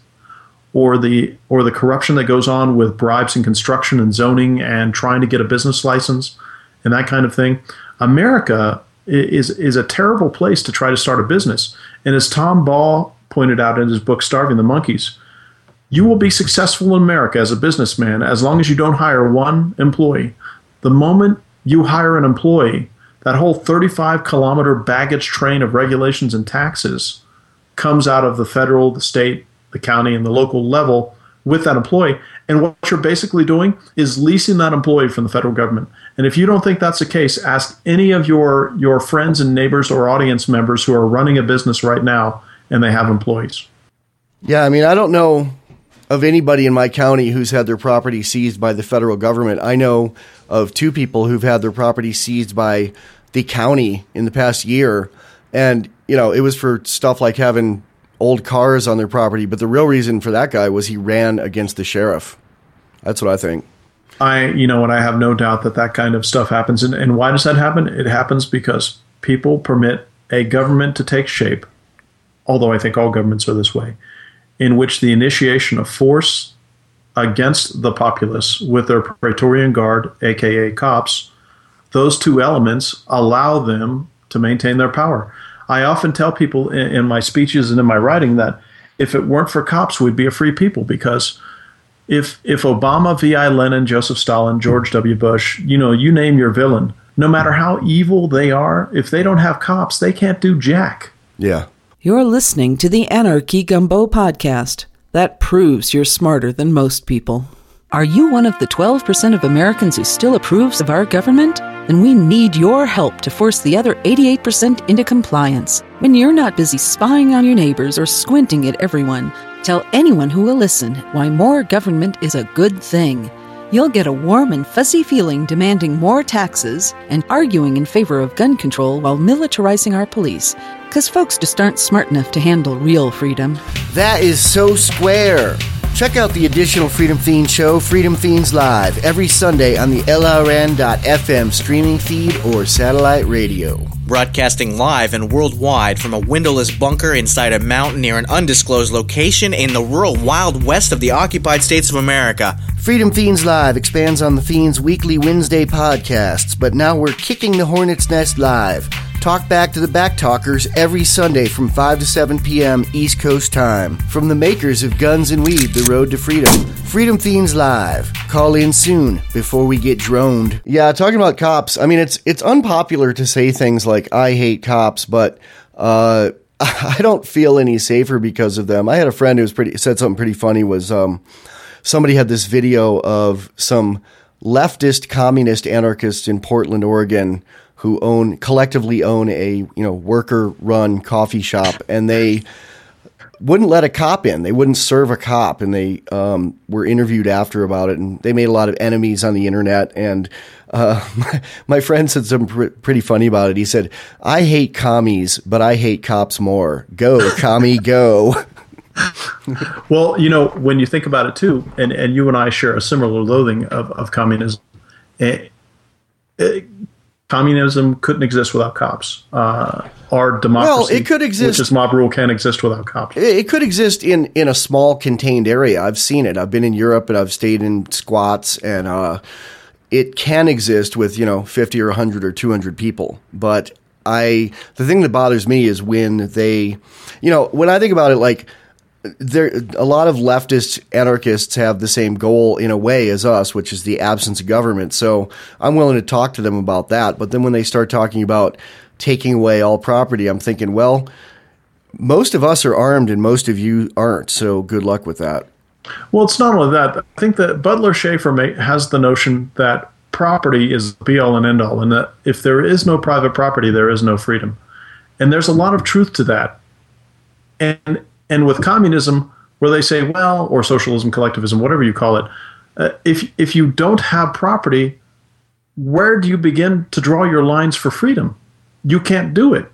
or the corruption that goes on with bribes in construction and zoning and trying to get a business license and that kind of thing. America is a terrible place to try to start a business. And as Tom Ball pointed out in his book, Starving the Monkeys, you will be successful in America as a businessman as long as you don't hire one employee. The moment you hire an employee, that whole 35-kilometer baggage train of regulations and taxes comes out of the federal, the state, the county, and the local level with that employee. And what you're basically doing is leasing that employee from the federal government. And if you don't think that's the case, ask any of your friends and neighbors or audience members who are running a business right now and they have employees. Yeah, I mean, I don't know of anybody in my county who's had their property seized by the federal government. I know of two people who've had their property seized by the county in the past year. And, it was for stuff like having old cars on their property. But the real reason for that guy was he ran against the sheriff. That's what I think. I have no doubt that kind of stuff happens. And why does that happen? It happens because people permit a government to take shape, although I think all governments are this way, in which the initiation of force against the populace with their Praetorian Guard, aka cops, those two elements allow them to maintain their power. I often tell people in my speeches and in my writing that if it weren't for cops, we'd be a free people, because if Obama, V.I. Lenin, Joseph Stalin, George W. Bush, you name your villain, no matter how evil they are, if they don't have cops, they can't do jack. Yeah. You're listening to the Anarchy Gumbo podcast. That proves you're smarter than most people. Are you one of the 12% of Americans who still approves of our government? Then we need your help to force the other 88% into compliance. When you're not busy spying on your neighbors or squinting at everyone, tell anyone who will listen why more government is a good thing. You'll get a warm and fuzzy feeling demanding more taxes and arguing in favor of gun control while militarizing our police, because folks just aren't smart enough to handle real freedom. That is so square. Check out the additional Freedom Fiends show, Freedom Fiends Live, every Sunday on the LRN.FM streaming feed or satellite radio. Broadcasting live and worldwide from a windowless bunker inside a mountain near an undisclosed location in the rural Wild West of the occupied states of America. Freedom Fiends Live expands on the Fiends' weekly Wednesday podcasts, but now we're kicking the hornet's nest live. Talk back to the back talkers every Sunday from 5 to 7 p.m. East Coast time. From the makers of Guns and Weed, The Road to Freedom, Freedom Fiends Live. Call in soon before we get droned. Yeah, talking about cops, I mean, it's unpopular to say things like, I hate cops, but I don't feel any safer because of them. I had a friend who said something pretty funny, was somebody had this video of some leftist communist anarchists in Portland, Oregon, who collectively own a worker-run coffee shop, and they wouldn't let a cop in. They wouldn't serve a cop, and they were interviewed after about it, and they made a lot of enemies on the internet. And my friend said something pretty funny about it. He said, "I hate commies, but I hate cops more. Go, commie, go." Well, when you think about it too, and you and I share a similar loathing of communism. communism couldn't exist without cops. Our democracy, it could exist, which is mob rule, can't exist without cops. It could exist in a small contained area. I've seen it. I've been in Europe and I've stayed in squats, and it can exist with 50 or 100 or 200 people. But the thing that bothers me is when they, when I think about it, like a lot of leftist anarchists have the same goal in a way as us, which is the absence of government. So I'm willing to talk to them about that. But then when they start talking about taking away all property, I'm thinking, well, most of us are armed and most of you aren't. So good luck with that. Well, it's not only that. I think that Butler Schaefer has the notion that property is the be-all and end-all, and that if there is no private property, there is no freedom. And there's a lot of truth to that. And with communism, where they say, well, or socialism, collectivism, whatever you call it, if you don't have property, where do you begin to draw your lines for freedom? You can't do it.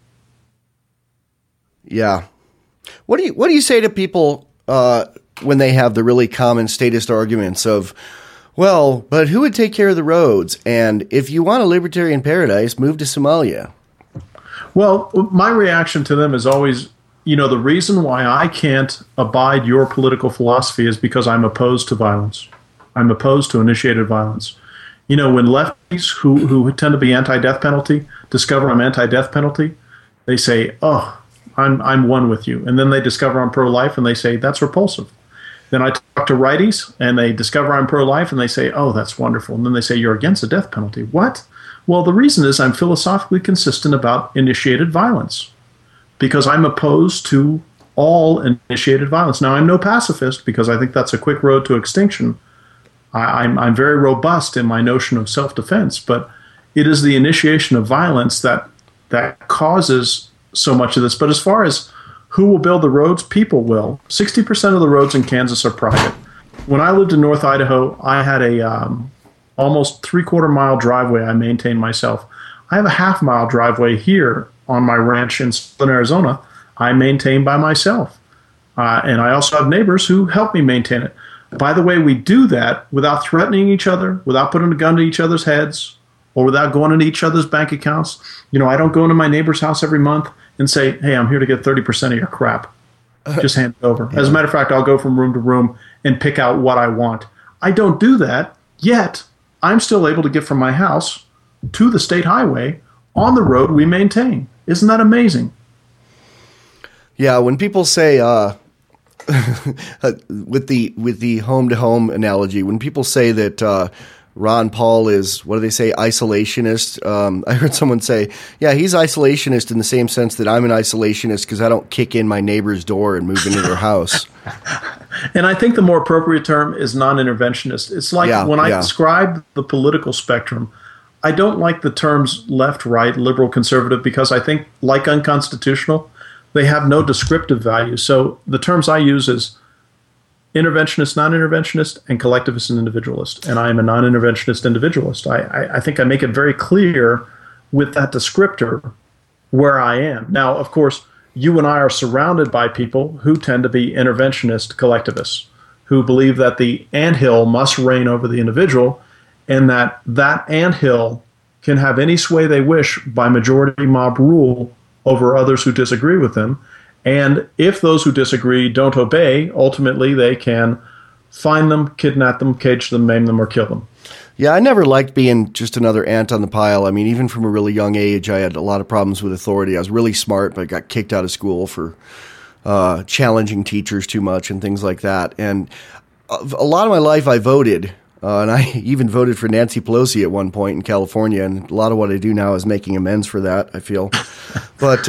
Yeah. What do you say to people when they have the really common statist arguments of, well, but who would take care of the roads? And if you want a libertarian paradise, move to Somalia. Well, my reaction to them is always, the reason why I can't abide your political philosophy is because I'm opposed to violence. I'm opposed to initiated violence. When lefties who tend to be anti-death penalty discover I'm anti-death penalty, they say, oh, I'm one with you. And then they discover I'm pro-life and they say, that's repulsive. Then I talk to righties and they discover I'm pro-life and they say, oh, that's wonderful. And then they say, you're against the death penalty. What? Well, the reason is I'm philosophically consistent about initiated violence because I'm opposed to all initiated violence. Now, I'm no pacifist because I think that's a quick road to extinction. I'm very robust in my notion of self-defense, but it is the initiation of violence that causes so much of this. But as far as who will build the roads, people will. 60% of the roads in Kansas are private. When I lived in North Idaho, I had a almost 3/4-mile driveway I maintained myself. I have a half-mile driveway here on my ranch in southern Arizona I maintain by myself. And I also have neighbors who help me maintain it. By the way, we do that without threatening each other, without putting a gun to each other's heads, or without going into each other's bank accounts. I don't go into my neighbor's house every month and say, hey, I'm here to get 30% of your crap. Just hand it over. As a matter of fact, I'll go from room to room and pick out what I want. I don't do that, yet I'm still able to get from my house to the state highway on the road we maintain. Isn't that amazing? Yeah, when people say with the home-to-home analogy, when people say that Ron Paul is, what do they say, isolationist? I heard someone say, yeah, he's isolationist in the same sense that I'm an isolationist because I don't kick in my neighbor's door and move into their house. And I think the more appropriate term is non-interventionist. It's like when I describe the political spectrum, I don't like the terms left, right, liberal, conservative, because I think, like unconstitutional, they have no descriptive value. So the terms I use is interventionist, non-interventionist, and collectivist and individualist. And I am a non-interventionist individualist. I think I make it very clear with that descriptor where I am. Now, of course, you and I are surrounded by people who tend to be interventionist collectivists, who believe that the anthill must reign over the individual, and that anthill can have any sway they wish by majority mob rule over others who disagree with them. And if those who disagree don't obey, ultimately they can find them, kidnap them, cage them, maim them, or kill them. Yeah, I never liked being just another ant on the pile. I mean, even from a really young age, I had a lot of problems with authority. I was really smart, but I got kicked out of school for challenging teachers too much and things like that. And a lot of my life I voted. And I even voted for Nancy Pelosi at one point in California, and a lot of what I do now is making amends for that, I feel. But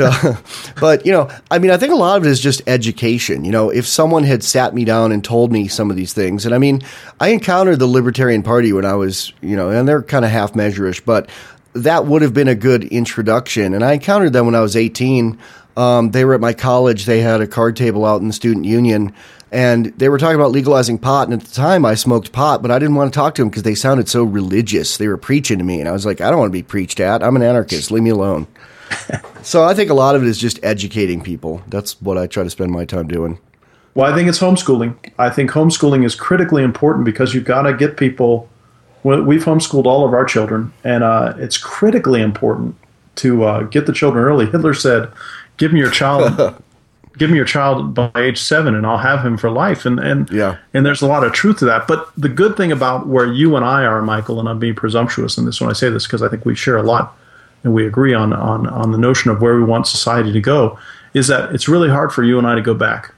I mean, I think a lot of it is just education. If someone had sat me down and told me some of these things, and I mean, I encountered the Libertarian Party when I was, and they're kind of half measure-ish, but that would have been a good introduction. And I encountered them when I was 18. They were at my college. They had a card table out in the student union, and they were talking about legalizing pot. And at the time, I smoked pot, but I didn't want to talk to them because they sounded so religious. They were preaching to me, and I was like, I don't want to be preached at. I'm an anarchist. Leave me alone. So I think a lot of it is just educating people. That's what I try to spend my time doing. Well, I think it's homeschooling. I think homeschooling is critically important because you've got to get people we've homeschooled all of our children, and it's critically important to get the children early. Hitler said, "Give me your child." Give me your child by age 7 and I'll have him for life. And there's a lot of truth to that. But the good thing about where you and I are, Michael, and I'm being presumptuous in this when I say this because I think we share a lot and we agree on the notion of where we want society to go, is that it's really hard for you and I to go back.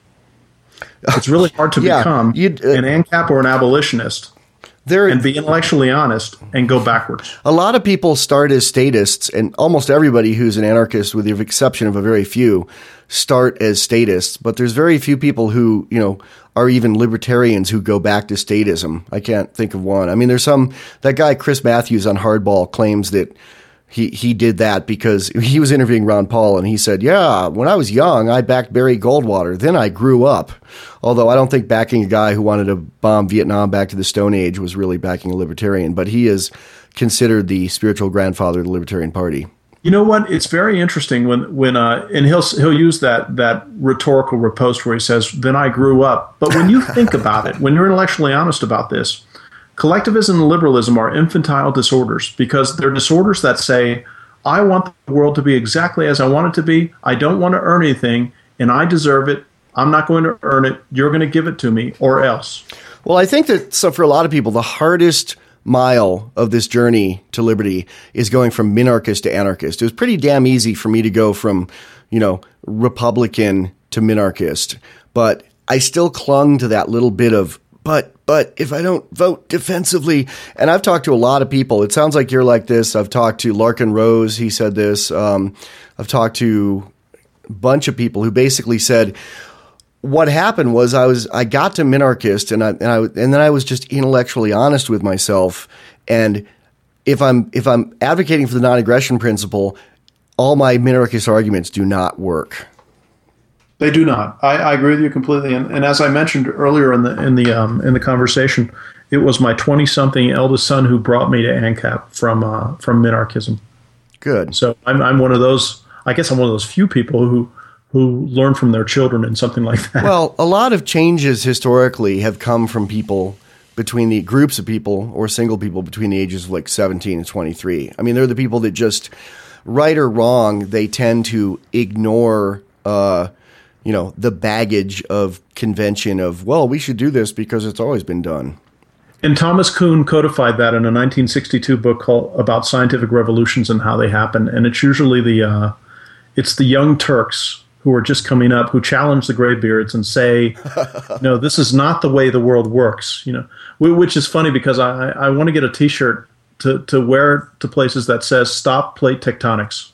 It's really hard to become an ANCAP or an abolitionist and be intellectually honest and go backwards. A lot of people start as statists, and almost everybody who's an anarchist, with the exception of a very few, start as statists. But there's very few people who, are even libertarians who go back to statism. I can't think of one. I mean, that guy Chris Matthews on Hardball claims that he did that because he was interviewing Ron Paul, and he said, yeah, when I was young, I backed Barry Goldwater. Then I grew up. Although I don't think backing a guy who wanted to bomb Vietnam back to the Stone Age was really backing a libertarian, but he is considered the spiritual grandfather of the Libertarian Party. You know what? It's very interesting when and he'll use that rhetorical riposte where he says, then I grew up. But when you think about it, when you're intellectually honest about this, collectivism and liberalism are infantile disorders because they're disorders that say, I want the world to be exactly as I want it to be. I don't want to earn anything, and I deserve it. I'm not going to earn it. You're going to give it to me or else. Well, I think that for a lot of people, the hardest mile of this journey to liberty is going from minarchist to anarchist. It was pretty damn easy for me to go from, Republican to minarchist, but I still clung to that little bit of, but if I don't vote defensively, and I've talked to a lot of people, it sounds like you're like this. I've talked to Larkin Rose. He said this. I've talked to a bunch of people who basically said, what happened was I got to minarchist and then I was just intellectually honest with myself. And if I'm advocating for the non-aggression principle, all my minarchist arguments do not work. They do not. I agree with you completely. And as I mentioned earlier in the conversation, it was my 20-something eldest son who brought me to ANCAP from minarchism. Good. So I'm one of those. I guess I'm one of those few people who learn from their children and something like that. Well, a lot of changes historically have come from people between the groups of people or single people between the ages of like 17 and 23. I mean, they're the people that just, right or wrong, they tend to ignore the baggage of convention of, well, we should do this because it's always been done. And Thomas Kuhn codified that in a 1962 book about scientific revolutions and how they happen. And it's usually the young Turks who are just coming up who challenge the graybeards and say, no, this is not the way the world works. Which is funny because I want to get a T-shirt to wear to places that says "Stop Plate Tectonics."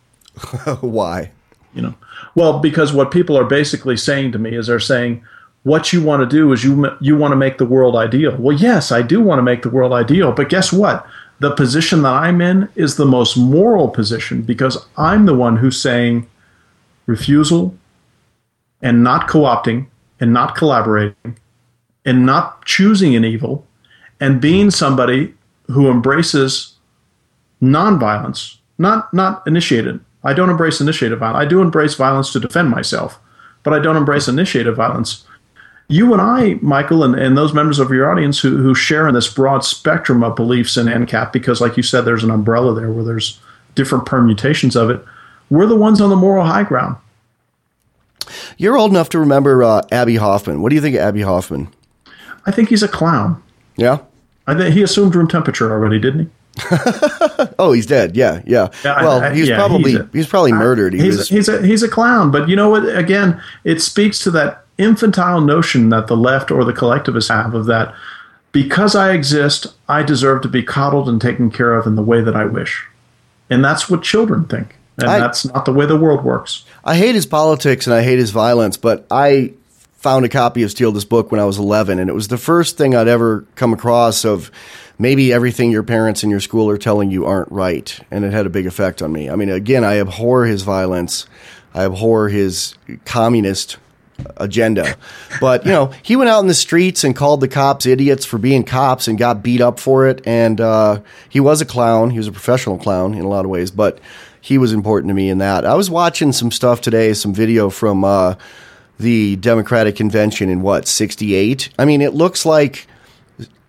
Why? Well, because what people are basically saying to me is they're saying, what you want to do is you want to make the world ideal. Well, yes, I do want to make the world ideal, but guess what? The position that I'm in is the most moral position because I'm the one who's saying refusal and not co-opting and not collaborating and not choosing an evil and being somebody who embraces nonviolence, not initiated. I don't embrace initiative violence. I do embrace violence to defend myself, but I don't embrace initiative violence. You and I, Michael, and those members of your audience who share in this broad spectrum of beliefs in ANCAP, because like you said, there's an umbrella there where there's different permutations of it, we're the ones on the moral high ground. You're old enough to remember Abbie Hoffman. What do you think of Abbie Hoffman? I think he's a clown. Yeah? I think he assumed room temperature already, didn't he? Oh, he's dead. Yeah. Well, he was probably murdered. He's a clown. But you know what? Again, it speaks to that infantile notion that the left or the collectivists have of that because I exist, I deserve to be coddled and taken care of in the way that I wish. And that's what children think. And that's not the way the world works. I hate his politics and I hate his violence, but I found a copy of Steele, this book when I was 11, and it was the first thing I'd ever come across of maybe everything your parents and your school are telling you aren't right, and it had a big effect on me. I mean, again, I abhor his violence. I abhor his communist agenda. But, he went out in the streets and called the cops idiots for being cops and got beat up for it, and he was a clown. He was a professional clown in a lot of ways, but he was important to me in that. I was watching some stuff today, some video from the Democratic Convention in, 68? I mean, it looks like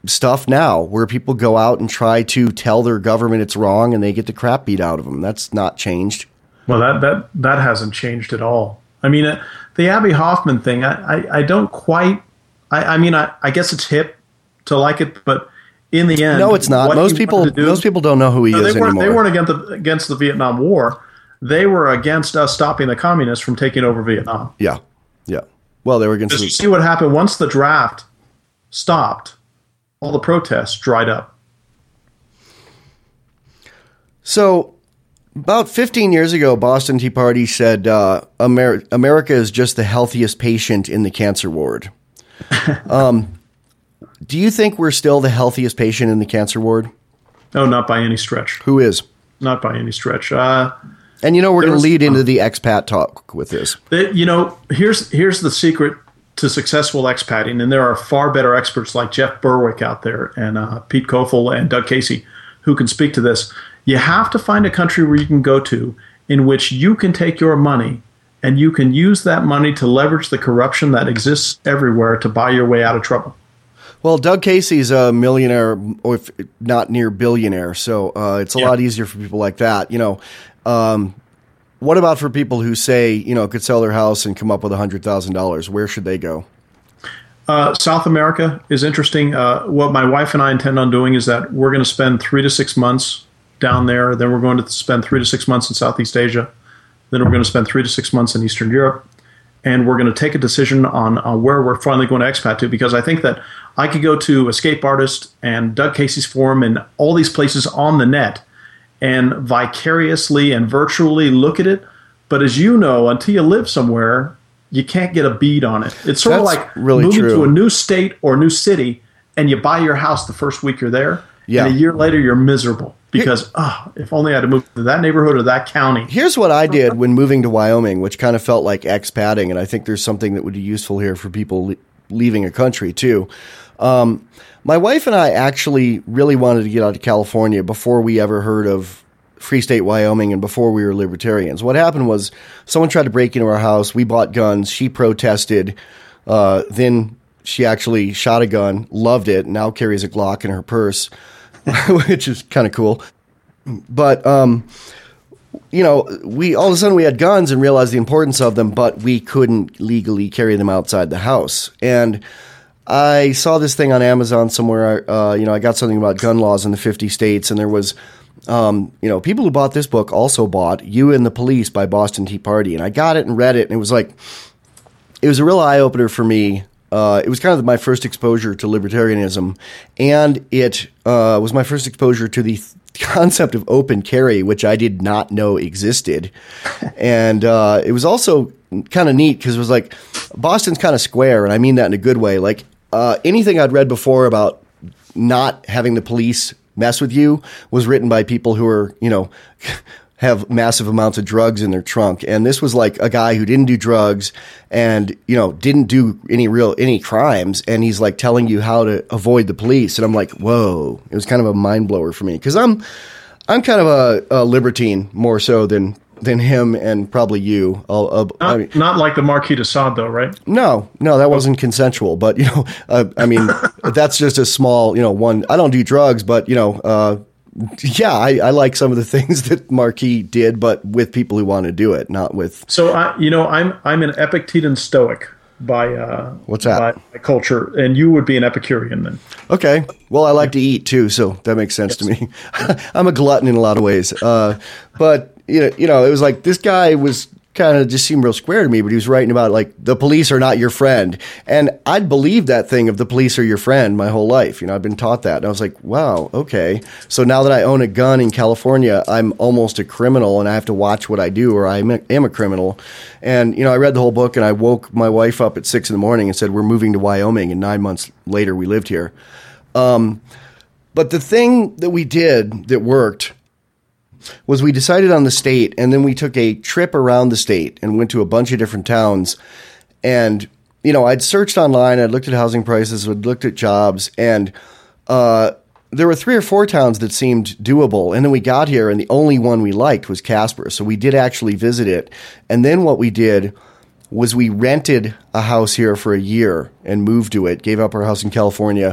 stuff now where people go out and try to tell their government it's wrong and they get the crap beat out of them. That's not changed. Well, that hasn't changed at all. I mean, the Abby Hoffman thing, I don't quite, I guess it's hip to like it, but in the end, no, it's not. Most people don't know who he is anymore. They weren't against the Vietnam War. They were against us stopping the communists from taking over Vietnam. Yeah. Well, they were against. You see what happened once the draft stopped. All the protests dried up. So, about 15 years ago, Boston Tea Party said America is just the healthiest patient in the cancer ward. Do you think we're still the healthiest patient in the cancer ward? No, not by any stretch. Who is? Not by any stretch. And we're going to lead into the expat talk with this. Here's the secret to successful expatting, and there are far better experts like Jeff Berwick out there and Pete Kofel and Doug Casey who can speak to this. You have to find a country where you can go to in which you can take your money and you can use that money to leverage the corruption that exists everywhere to buy your way out of trouble. Well, Doug Casey's a millionaire, or if not near billionaire, so it's a lot easier for people like that. What about for people who say, could sell their house and come up with $100,000? Where should they go? South America is interesting. What my wife and I intend on doing is that we're going to spend 3 to 6 months down there. Then we're going to spend 3 to 6 months in Southeast Asia. Then we're going to spend 3 to 6 months in Eastern Europe. And we're going to take a decision on where we're finally going to expat to, because I think that I could go to Escape Artist and Doug Casey's forum and all these places on the net and vicariously and virtually look at it. But as you know, until you live somewhere, you can't get a bead on it. It's sort of like really moving true. to a new state or a new city, and you buy your house the first week you're there, Yeah. and a year later you're miserable because, if only I had moved to that neighborhood or that county. Here's what I did when moving to Wyoming, which kind of felt like expatting, and I think there's something that would be useful here for people leaving a country too. My wife and I actually really wanted to get out of California before we ever heard of Free State Wyoming and before we were libertarians. What happened was someone tried to break into our house. We bought guns. She protested. Then she actually shot a gun, loved it, now carries a Glock in her purse, which is kind of cool. But, we all of a sudden we had guns and realized the importance of them, but we couldn't legally carry them outside the house. And I saw this thing on Amazon somewhere. I got something about gun laws in the 50 states, and there was, people who bought this book also bought You and the Police by Boston Tea Party. And I got it and read it, and it was a real eye-opener for me. It was kind of my first exposure to libertarianism, and it was my first exposure to the concept of open carry, which I did not know existed. And it was also kind of neat because it was like Boston's kind of square, and I mean that in a good way. Like anything I'd read before about not having the police mess with you was written by people who are, have massive amounts of drugs in their trunk. And this was like a guy who didn't do drugs and, didn't do any crimes. And he's like telling you how to avoid the police. And I'm like, whoa, it was kind of a mind blower for me. Cause I'm kind of a libertine more so than him and probably you. Not like the Marquis de Sade though, right? No, that wasn't consensual, but that's just a small, one, I don't do drugs, but I like some of the things that Marquis did, but with people who want to do it, not with. So I'm an Epictetan Stoic by what's that? By culture, and you would be an Epicurean then. Okay, well I like to eat too, so that makes sense to me. I'm a glutton in a lot of ways, but it was like this guy was kind of just seemed real square to me, but he was writing about like the police are not your friend. And I'd believed that thing of the police are your friend my whole life. I've been taught that. And I was like, wow, okay. So now that I own a gun in California, I'm almost a criminal and I have to watch what I do or I am a criminal. And, I read the whole book and I woke my wife up at 6 a.m. and said, we're moving to Wyoming. And 9 months later, we lived here. But the thing that we did that worked was we decided on the state, and then we took a trip around the state and went to a bunch of different towns. And, I'd searched online, I'd looked at housing prices, I'd looked at jobs, and there were 3 or 4 towns that seemed doable. And then we got here, and the only one we liked was Casper. So we did actually visit it. And then what we did was we rented a house here for a year and moved to it, gave up our house in California,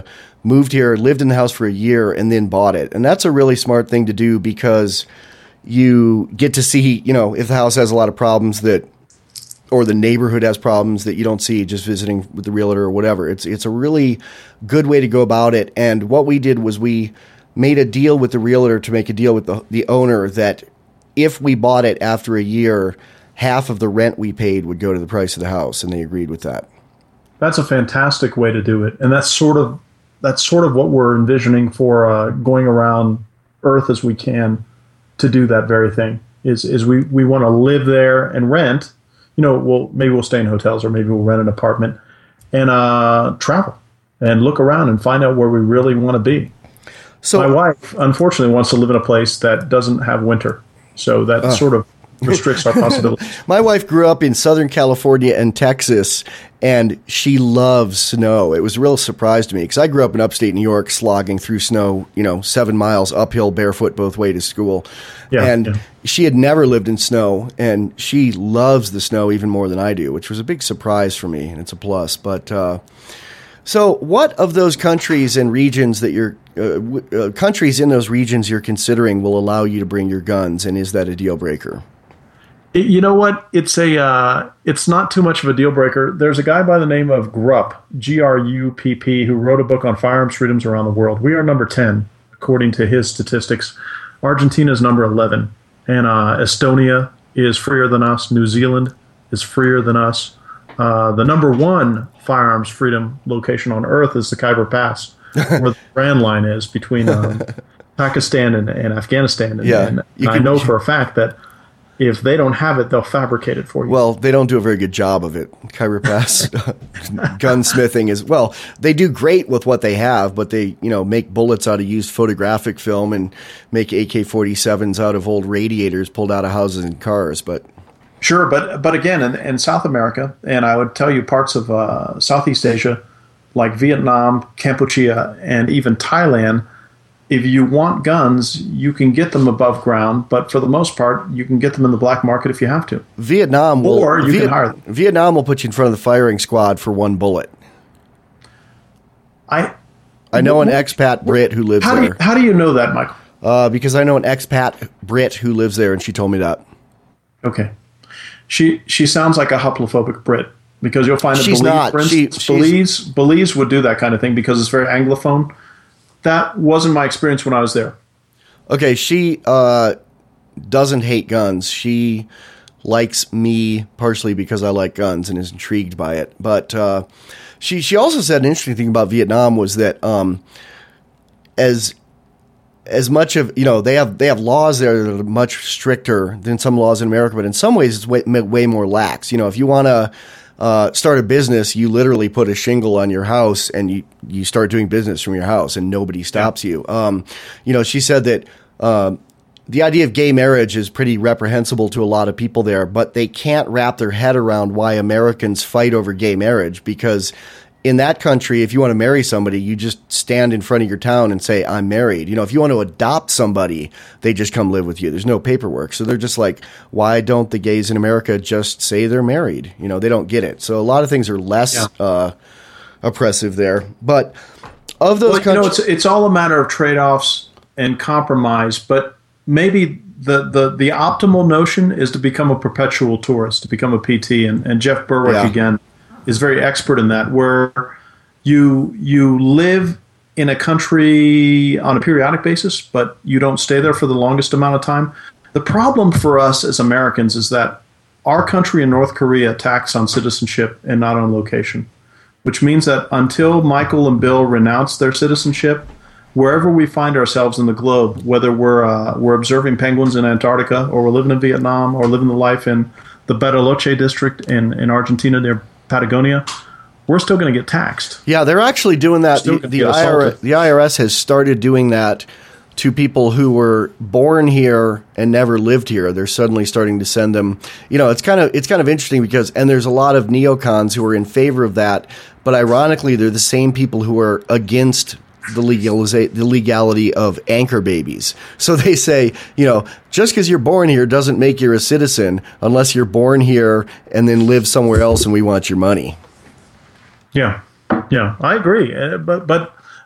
moved here, lived in the house for a year, and then bought it. And that's a really smart thing to do because you get to see, if the house has a lot of problems or the neighborhood has problems that you don't see just visiting with the realtor or whatever. It's a really good way to go about it. And what we did was we made a deal with the realtor to make a deal with the owner that if we bought it after a year, half of the rent we paid would go to the price of the house, and they agreed with that. That's a fantastic way to do it, and that's sort of what we're envisioning for going around Earth as we can to do that very thing. Is we want to live there and rent. Maybe we'll stay in hotels or maybe we'll rent an apartment and travel and look around and find out where we really want to be. So my wife, unfortunately, wants to live in a place that doesn't have winter, so that sort of restricts our possibilities. My wife grew up in Southern California and Texas, and she loves snow. It was a real surprise to me because I grew up in upstate New York, slogging through snow, 7 miles uphill barefoot both ways to school. She had never lived in snow, and she loves the snow even more than I do, which was a big surprise for me, and it's a plus. But so what of those countries and regions that countries in those regions you're considering will allow you to bring your guns, and is that a deal breaker? You know what? It's not too much of a deal breaker. There's a guy by the name of Grupp, Grupp, who wrote a book on firearms freedoms around the world. We are number 10, according to his statistics. Argentina is number 11, and Estonia is freer than us. New Zealand is freer than us. The number 1 firearms freedom location on Earth is the Khyber Pass, where the Grand Line is between Pakistan and Afghanistan. And I know for a fact that if they don't have it, they'll fabricate it for you. Well, they don't do a very good job of it. Khyber Pass gunsmithing is, they do great with what they have, but they, make bullets out of used photographic film and make AK-47s out of old radiators pulled out of houses and cars. But sure, but again, in South America, and I would tell you parts of Southeast Asia, like Vietnam, Cambodia, and even Thailand, if you want guns, you can get them above ground, but for the most part, you can get them in the black market if you have to. Vietnam will, or you can hire them. Vietnam will put you in front of the firing squad for 1 bullet. I know an expat Brit who lives there. How do you know that, Michael? Because I know an expat Brit who lives there, and she told me that. Okay. She sounds like a haplophobic Brit, because you'll find that She's Belize, not. for instance, Belize would do that kind of thing because it's very Anglophone. That wasn't my experience when I was there. Okay, she doesn't hate guns. She likes me partially because I like guns and is intrigued by it. But she also said an interesting thing about Vietnam was that as much of, they have laws there that are much stricter than some laws in America, but in some ways it's way more lax. If you want to start a business, you literally put a shingle on your house and you start doing business from your house and nobody stops you. She said that the idea of gay marriage is pretty reprehensible to a lot of people there, but they can't wrap their head around why Americans fight over gay marriage, because in that country, if you want to marry somebody, you just stand in front of your town and say, I'm married. If you want to adopt somebody, they just come live with you. There's no paperwork. So they're just like, why don't the gays in America just say they're married? They don't get it. So a lot of things are less oppressive there. But of those countries... it's all a matter of trade-offs and compromise, but maybe the optimal notion is to become a perpetual tourist, to become a PT. And Jeff Berwick, again, is very expert in that, where you live in a country on a periodic basis, but you don't stay there for the longest amount of time. The problem for us as Americans is that our country and North Korea tax on citizenship and not on location, which means that until Michael and Bill renounce their citizenship, wherever we find ourselves in the globe, whether we're observing penguins in Antarctica, or we're living in Vietnam, or living the life in the Bariloche district in Argentina near Patagonia, we're still going to get taxed. Yeah, they're actually doing that. The IRS has started doing that to people who were born here and never lived here. They're suddenly starting to send them. It's kind of interesting because, and there's a lot of neocons who are in favor of that, but ironically, they're the same people who are against the legality of anchor babies. So they say, just because you're born here doesn't make you a citizen unless you're born here and then live somewhere else and we want your money. Yeah, I agree. But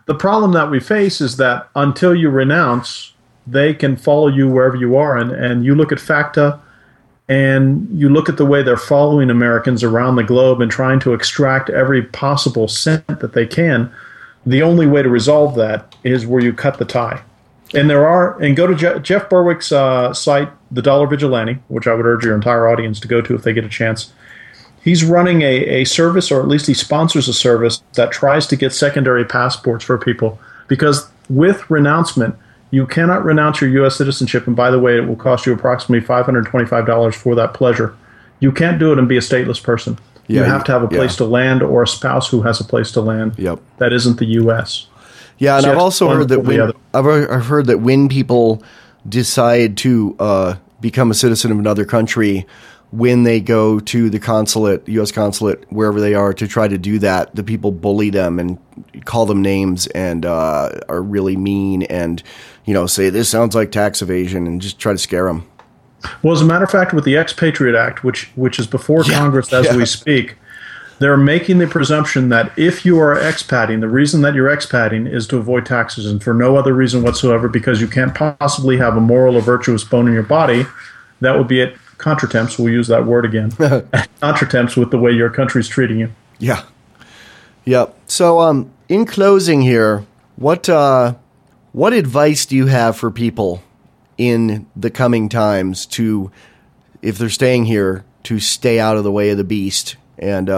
The problem that we face is that until you renounce, they can follow you wherever you are. And you look at FACTA, and you look at the way they're following Americans around the globe and trying to extract every possible cent that they can. The only way to resolve that is where you cut the tie. And go to Jeff Berwick's site, The Dollar Vigilante, which I would urge your entire audience to go to if they get a chance. He's running a service, or at least he sponsors a service, that tries to get secondary passports for people. Because with renouncement, you cannot renounce your U.S. citizenship. And by the way, it will cost you approximately $525 for that pleasure. You can't do it and be a stateless person. You have to have a place to land, or a spouse who has a place to land. Yep. That isn't the U.S. Yeah, and I've also heard that I've heard that when people decide to become a citizen of another country, when they go to the consulate, U.S. consulate, wherever they are, to try to do that, the people bully them and call them names and are really mean and, say this sounds like tax evasion and just try to scare them. Well, as a matter of fact, with the Expatriate Act, which is before Congress as we speak, they're making the presumption that if you are expating, the reason that you're expating is to avoid taxes and for no other reason whatsoever, because you can't possibly have a moral or virtuous bone in your body. That would be it. Contretemps, we'll use that word again. Contretemps with the way your country's treating you. Yeah. Yep. So, in closing here, what advice do you have for people in the coming times to, if they're staying here, to stay out of the way of the beast? And,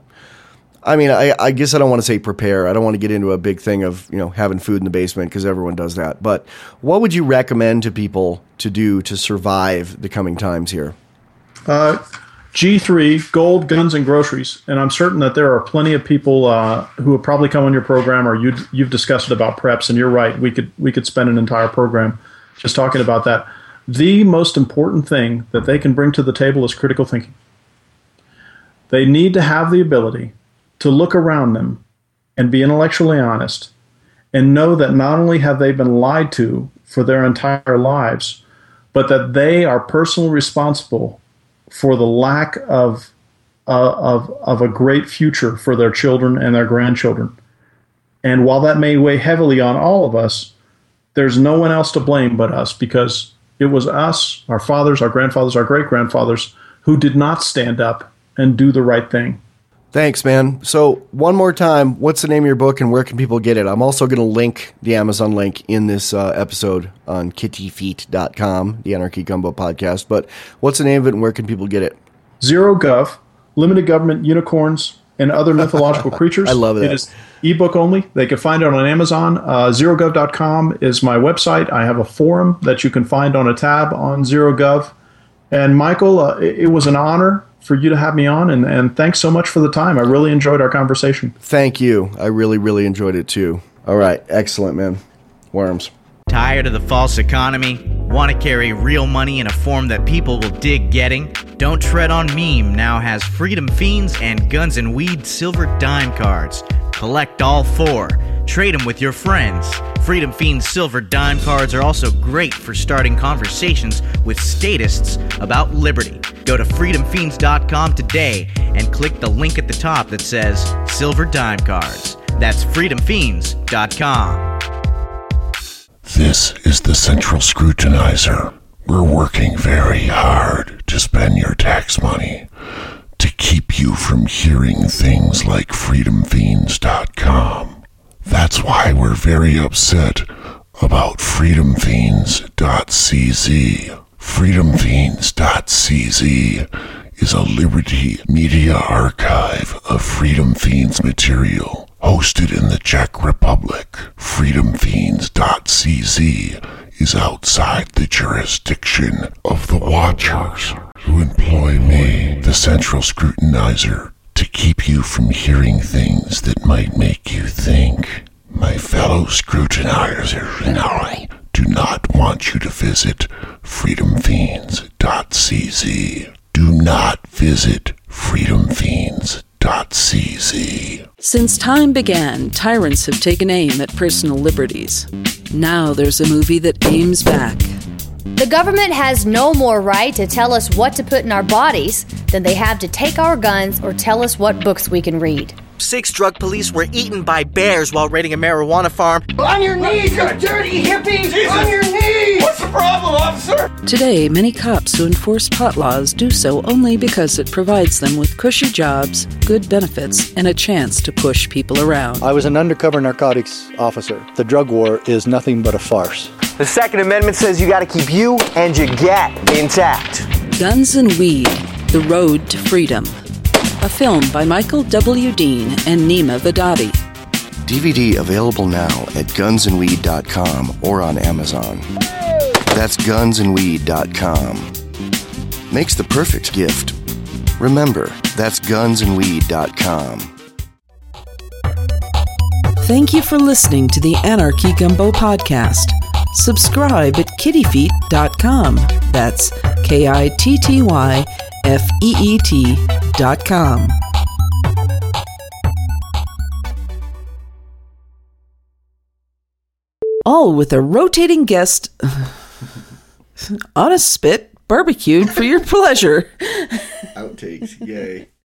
I guess I don't want to say prepare. I don't want to get into a big thing of, having food in the basement, because everyone does that. But what would you recommend to people to do to survive the coming times here? G3, gold, guns, and groceries. And I'm certain that there are plenty of people who have probably come on your program, or you've discussed it about preps. And you're right. We could spend an entire program just talking about that. The most important thing that they can bring to the table is critical thinking. They need to have the ability to look around them and be intellectually honest and know that not only have they been lied to for their entire lives, but that they are personally responsible for the lack of a great future for their children and their grandchildren. And while that may weigh heavily on all of us, there's no one else to blame but us, because it was us, our fathers, our grandfathers, our great-grandfathers, who did not stand up and do the right thing. Thanks, man. So one more time, what's the name of your book and where can people get it? I'm also going to link the Amazon link in this episode on kittyfeet.com, the Anarchy Gumbo podcast. But what's the name of it and where can people get it? Zero Gov, Limited Government Unicorns and Other Mythological Creatures. I love that. It is ebook only. They can find it on Amazon. ZeroGov.com is my website. I have a forum that you can find on a tab on ZeroGov. And Michael, it was an honor for you to have me on, and thanks so much for the time. I really enjoyed our conversation. Thank you. I really, really enjoyed it too. All right. Excellent, man. Worms. Tired of the false economy? Want to carry real money in a form that people will dig getting? Don't Tread on Meme now has Freedom Fiends and Guns and Weed silver dime cards. Collect all 4. Trade them with your friends. Freedom Fiends silver dime cards are also great for starting conversations with statists about liberty. Go to freedomfiends.com today and click the link at the top that says Silver Dime Cards. That's freedomfiends.com. This is the Central Scrutinizer. We're working very hard to spend your tax money to keep you from hearing things like freedomfiends.com. That's why we're very upset about freedomfiends.cz. Freedomfiends.cz is a Liberty Media archive of Freedom Fiends material hosted in the Czech Republic. Freedomfiends.cz is outside the jurisdiction of the Watchers, who employ me, the Central Scrutinizer, to keep you from hearing things that might make you think. My fellow scrutinizers and I do not want you to visit freedomfiends.cz. Do not visit freedomfiends.cz. Since time began, tyrants have taken aim at personal liberties. Now there's a movie that aims back. The government has no more right to tell us what to put in our bodies than they have to take our guns or tell us what books we can read. 6 drug police were eaten by bears while raiding a marijuana farm. On your knees, you dirty hippie! Jesus. On your knees! What's the problem, officer? Today, many cops who enforce pot laws do so only because it provides them with cushy jobs, good benefits, and a chance to push people around. I was an undercover narcotics officer. The drug war is nothing but a farce. The Second Amendment says you got to keep you and your gat intact. Guns and Weed, The Road to Freedom. A film by Michael W. Dean and Nima Vadadi. DVD available now at gunsandweed.com or on Amazon. That's gunsandweed.com. Makes the perfect gift. Remember, that's gunsandweed.com. Thank you for listening to the Anarchy Gumbo podcast. Subscribe at kittyfeet.com. That's KITTYFEET.com. All with a rotating guest on a spit, barbecued for your pleasure. Outtakes, yay.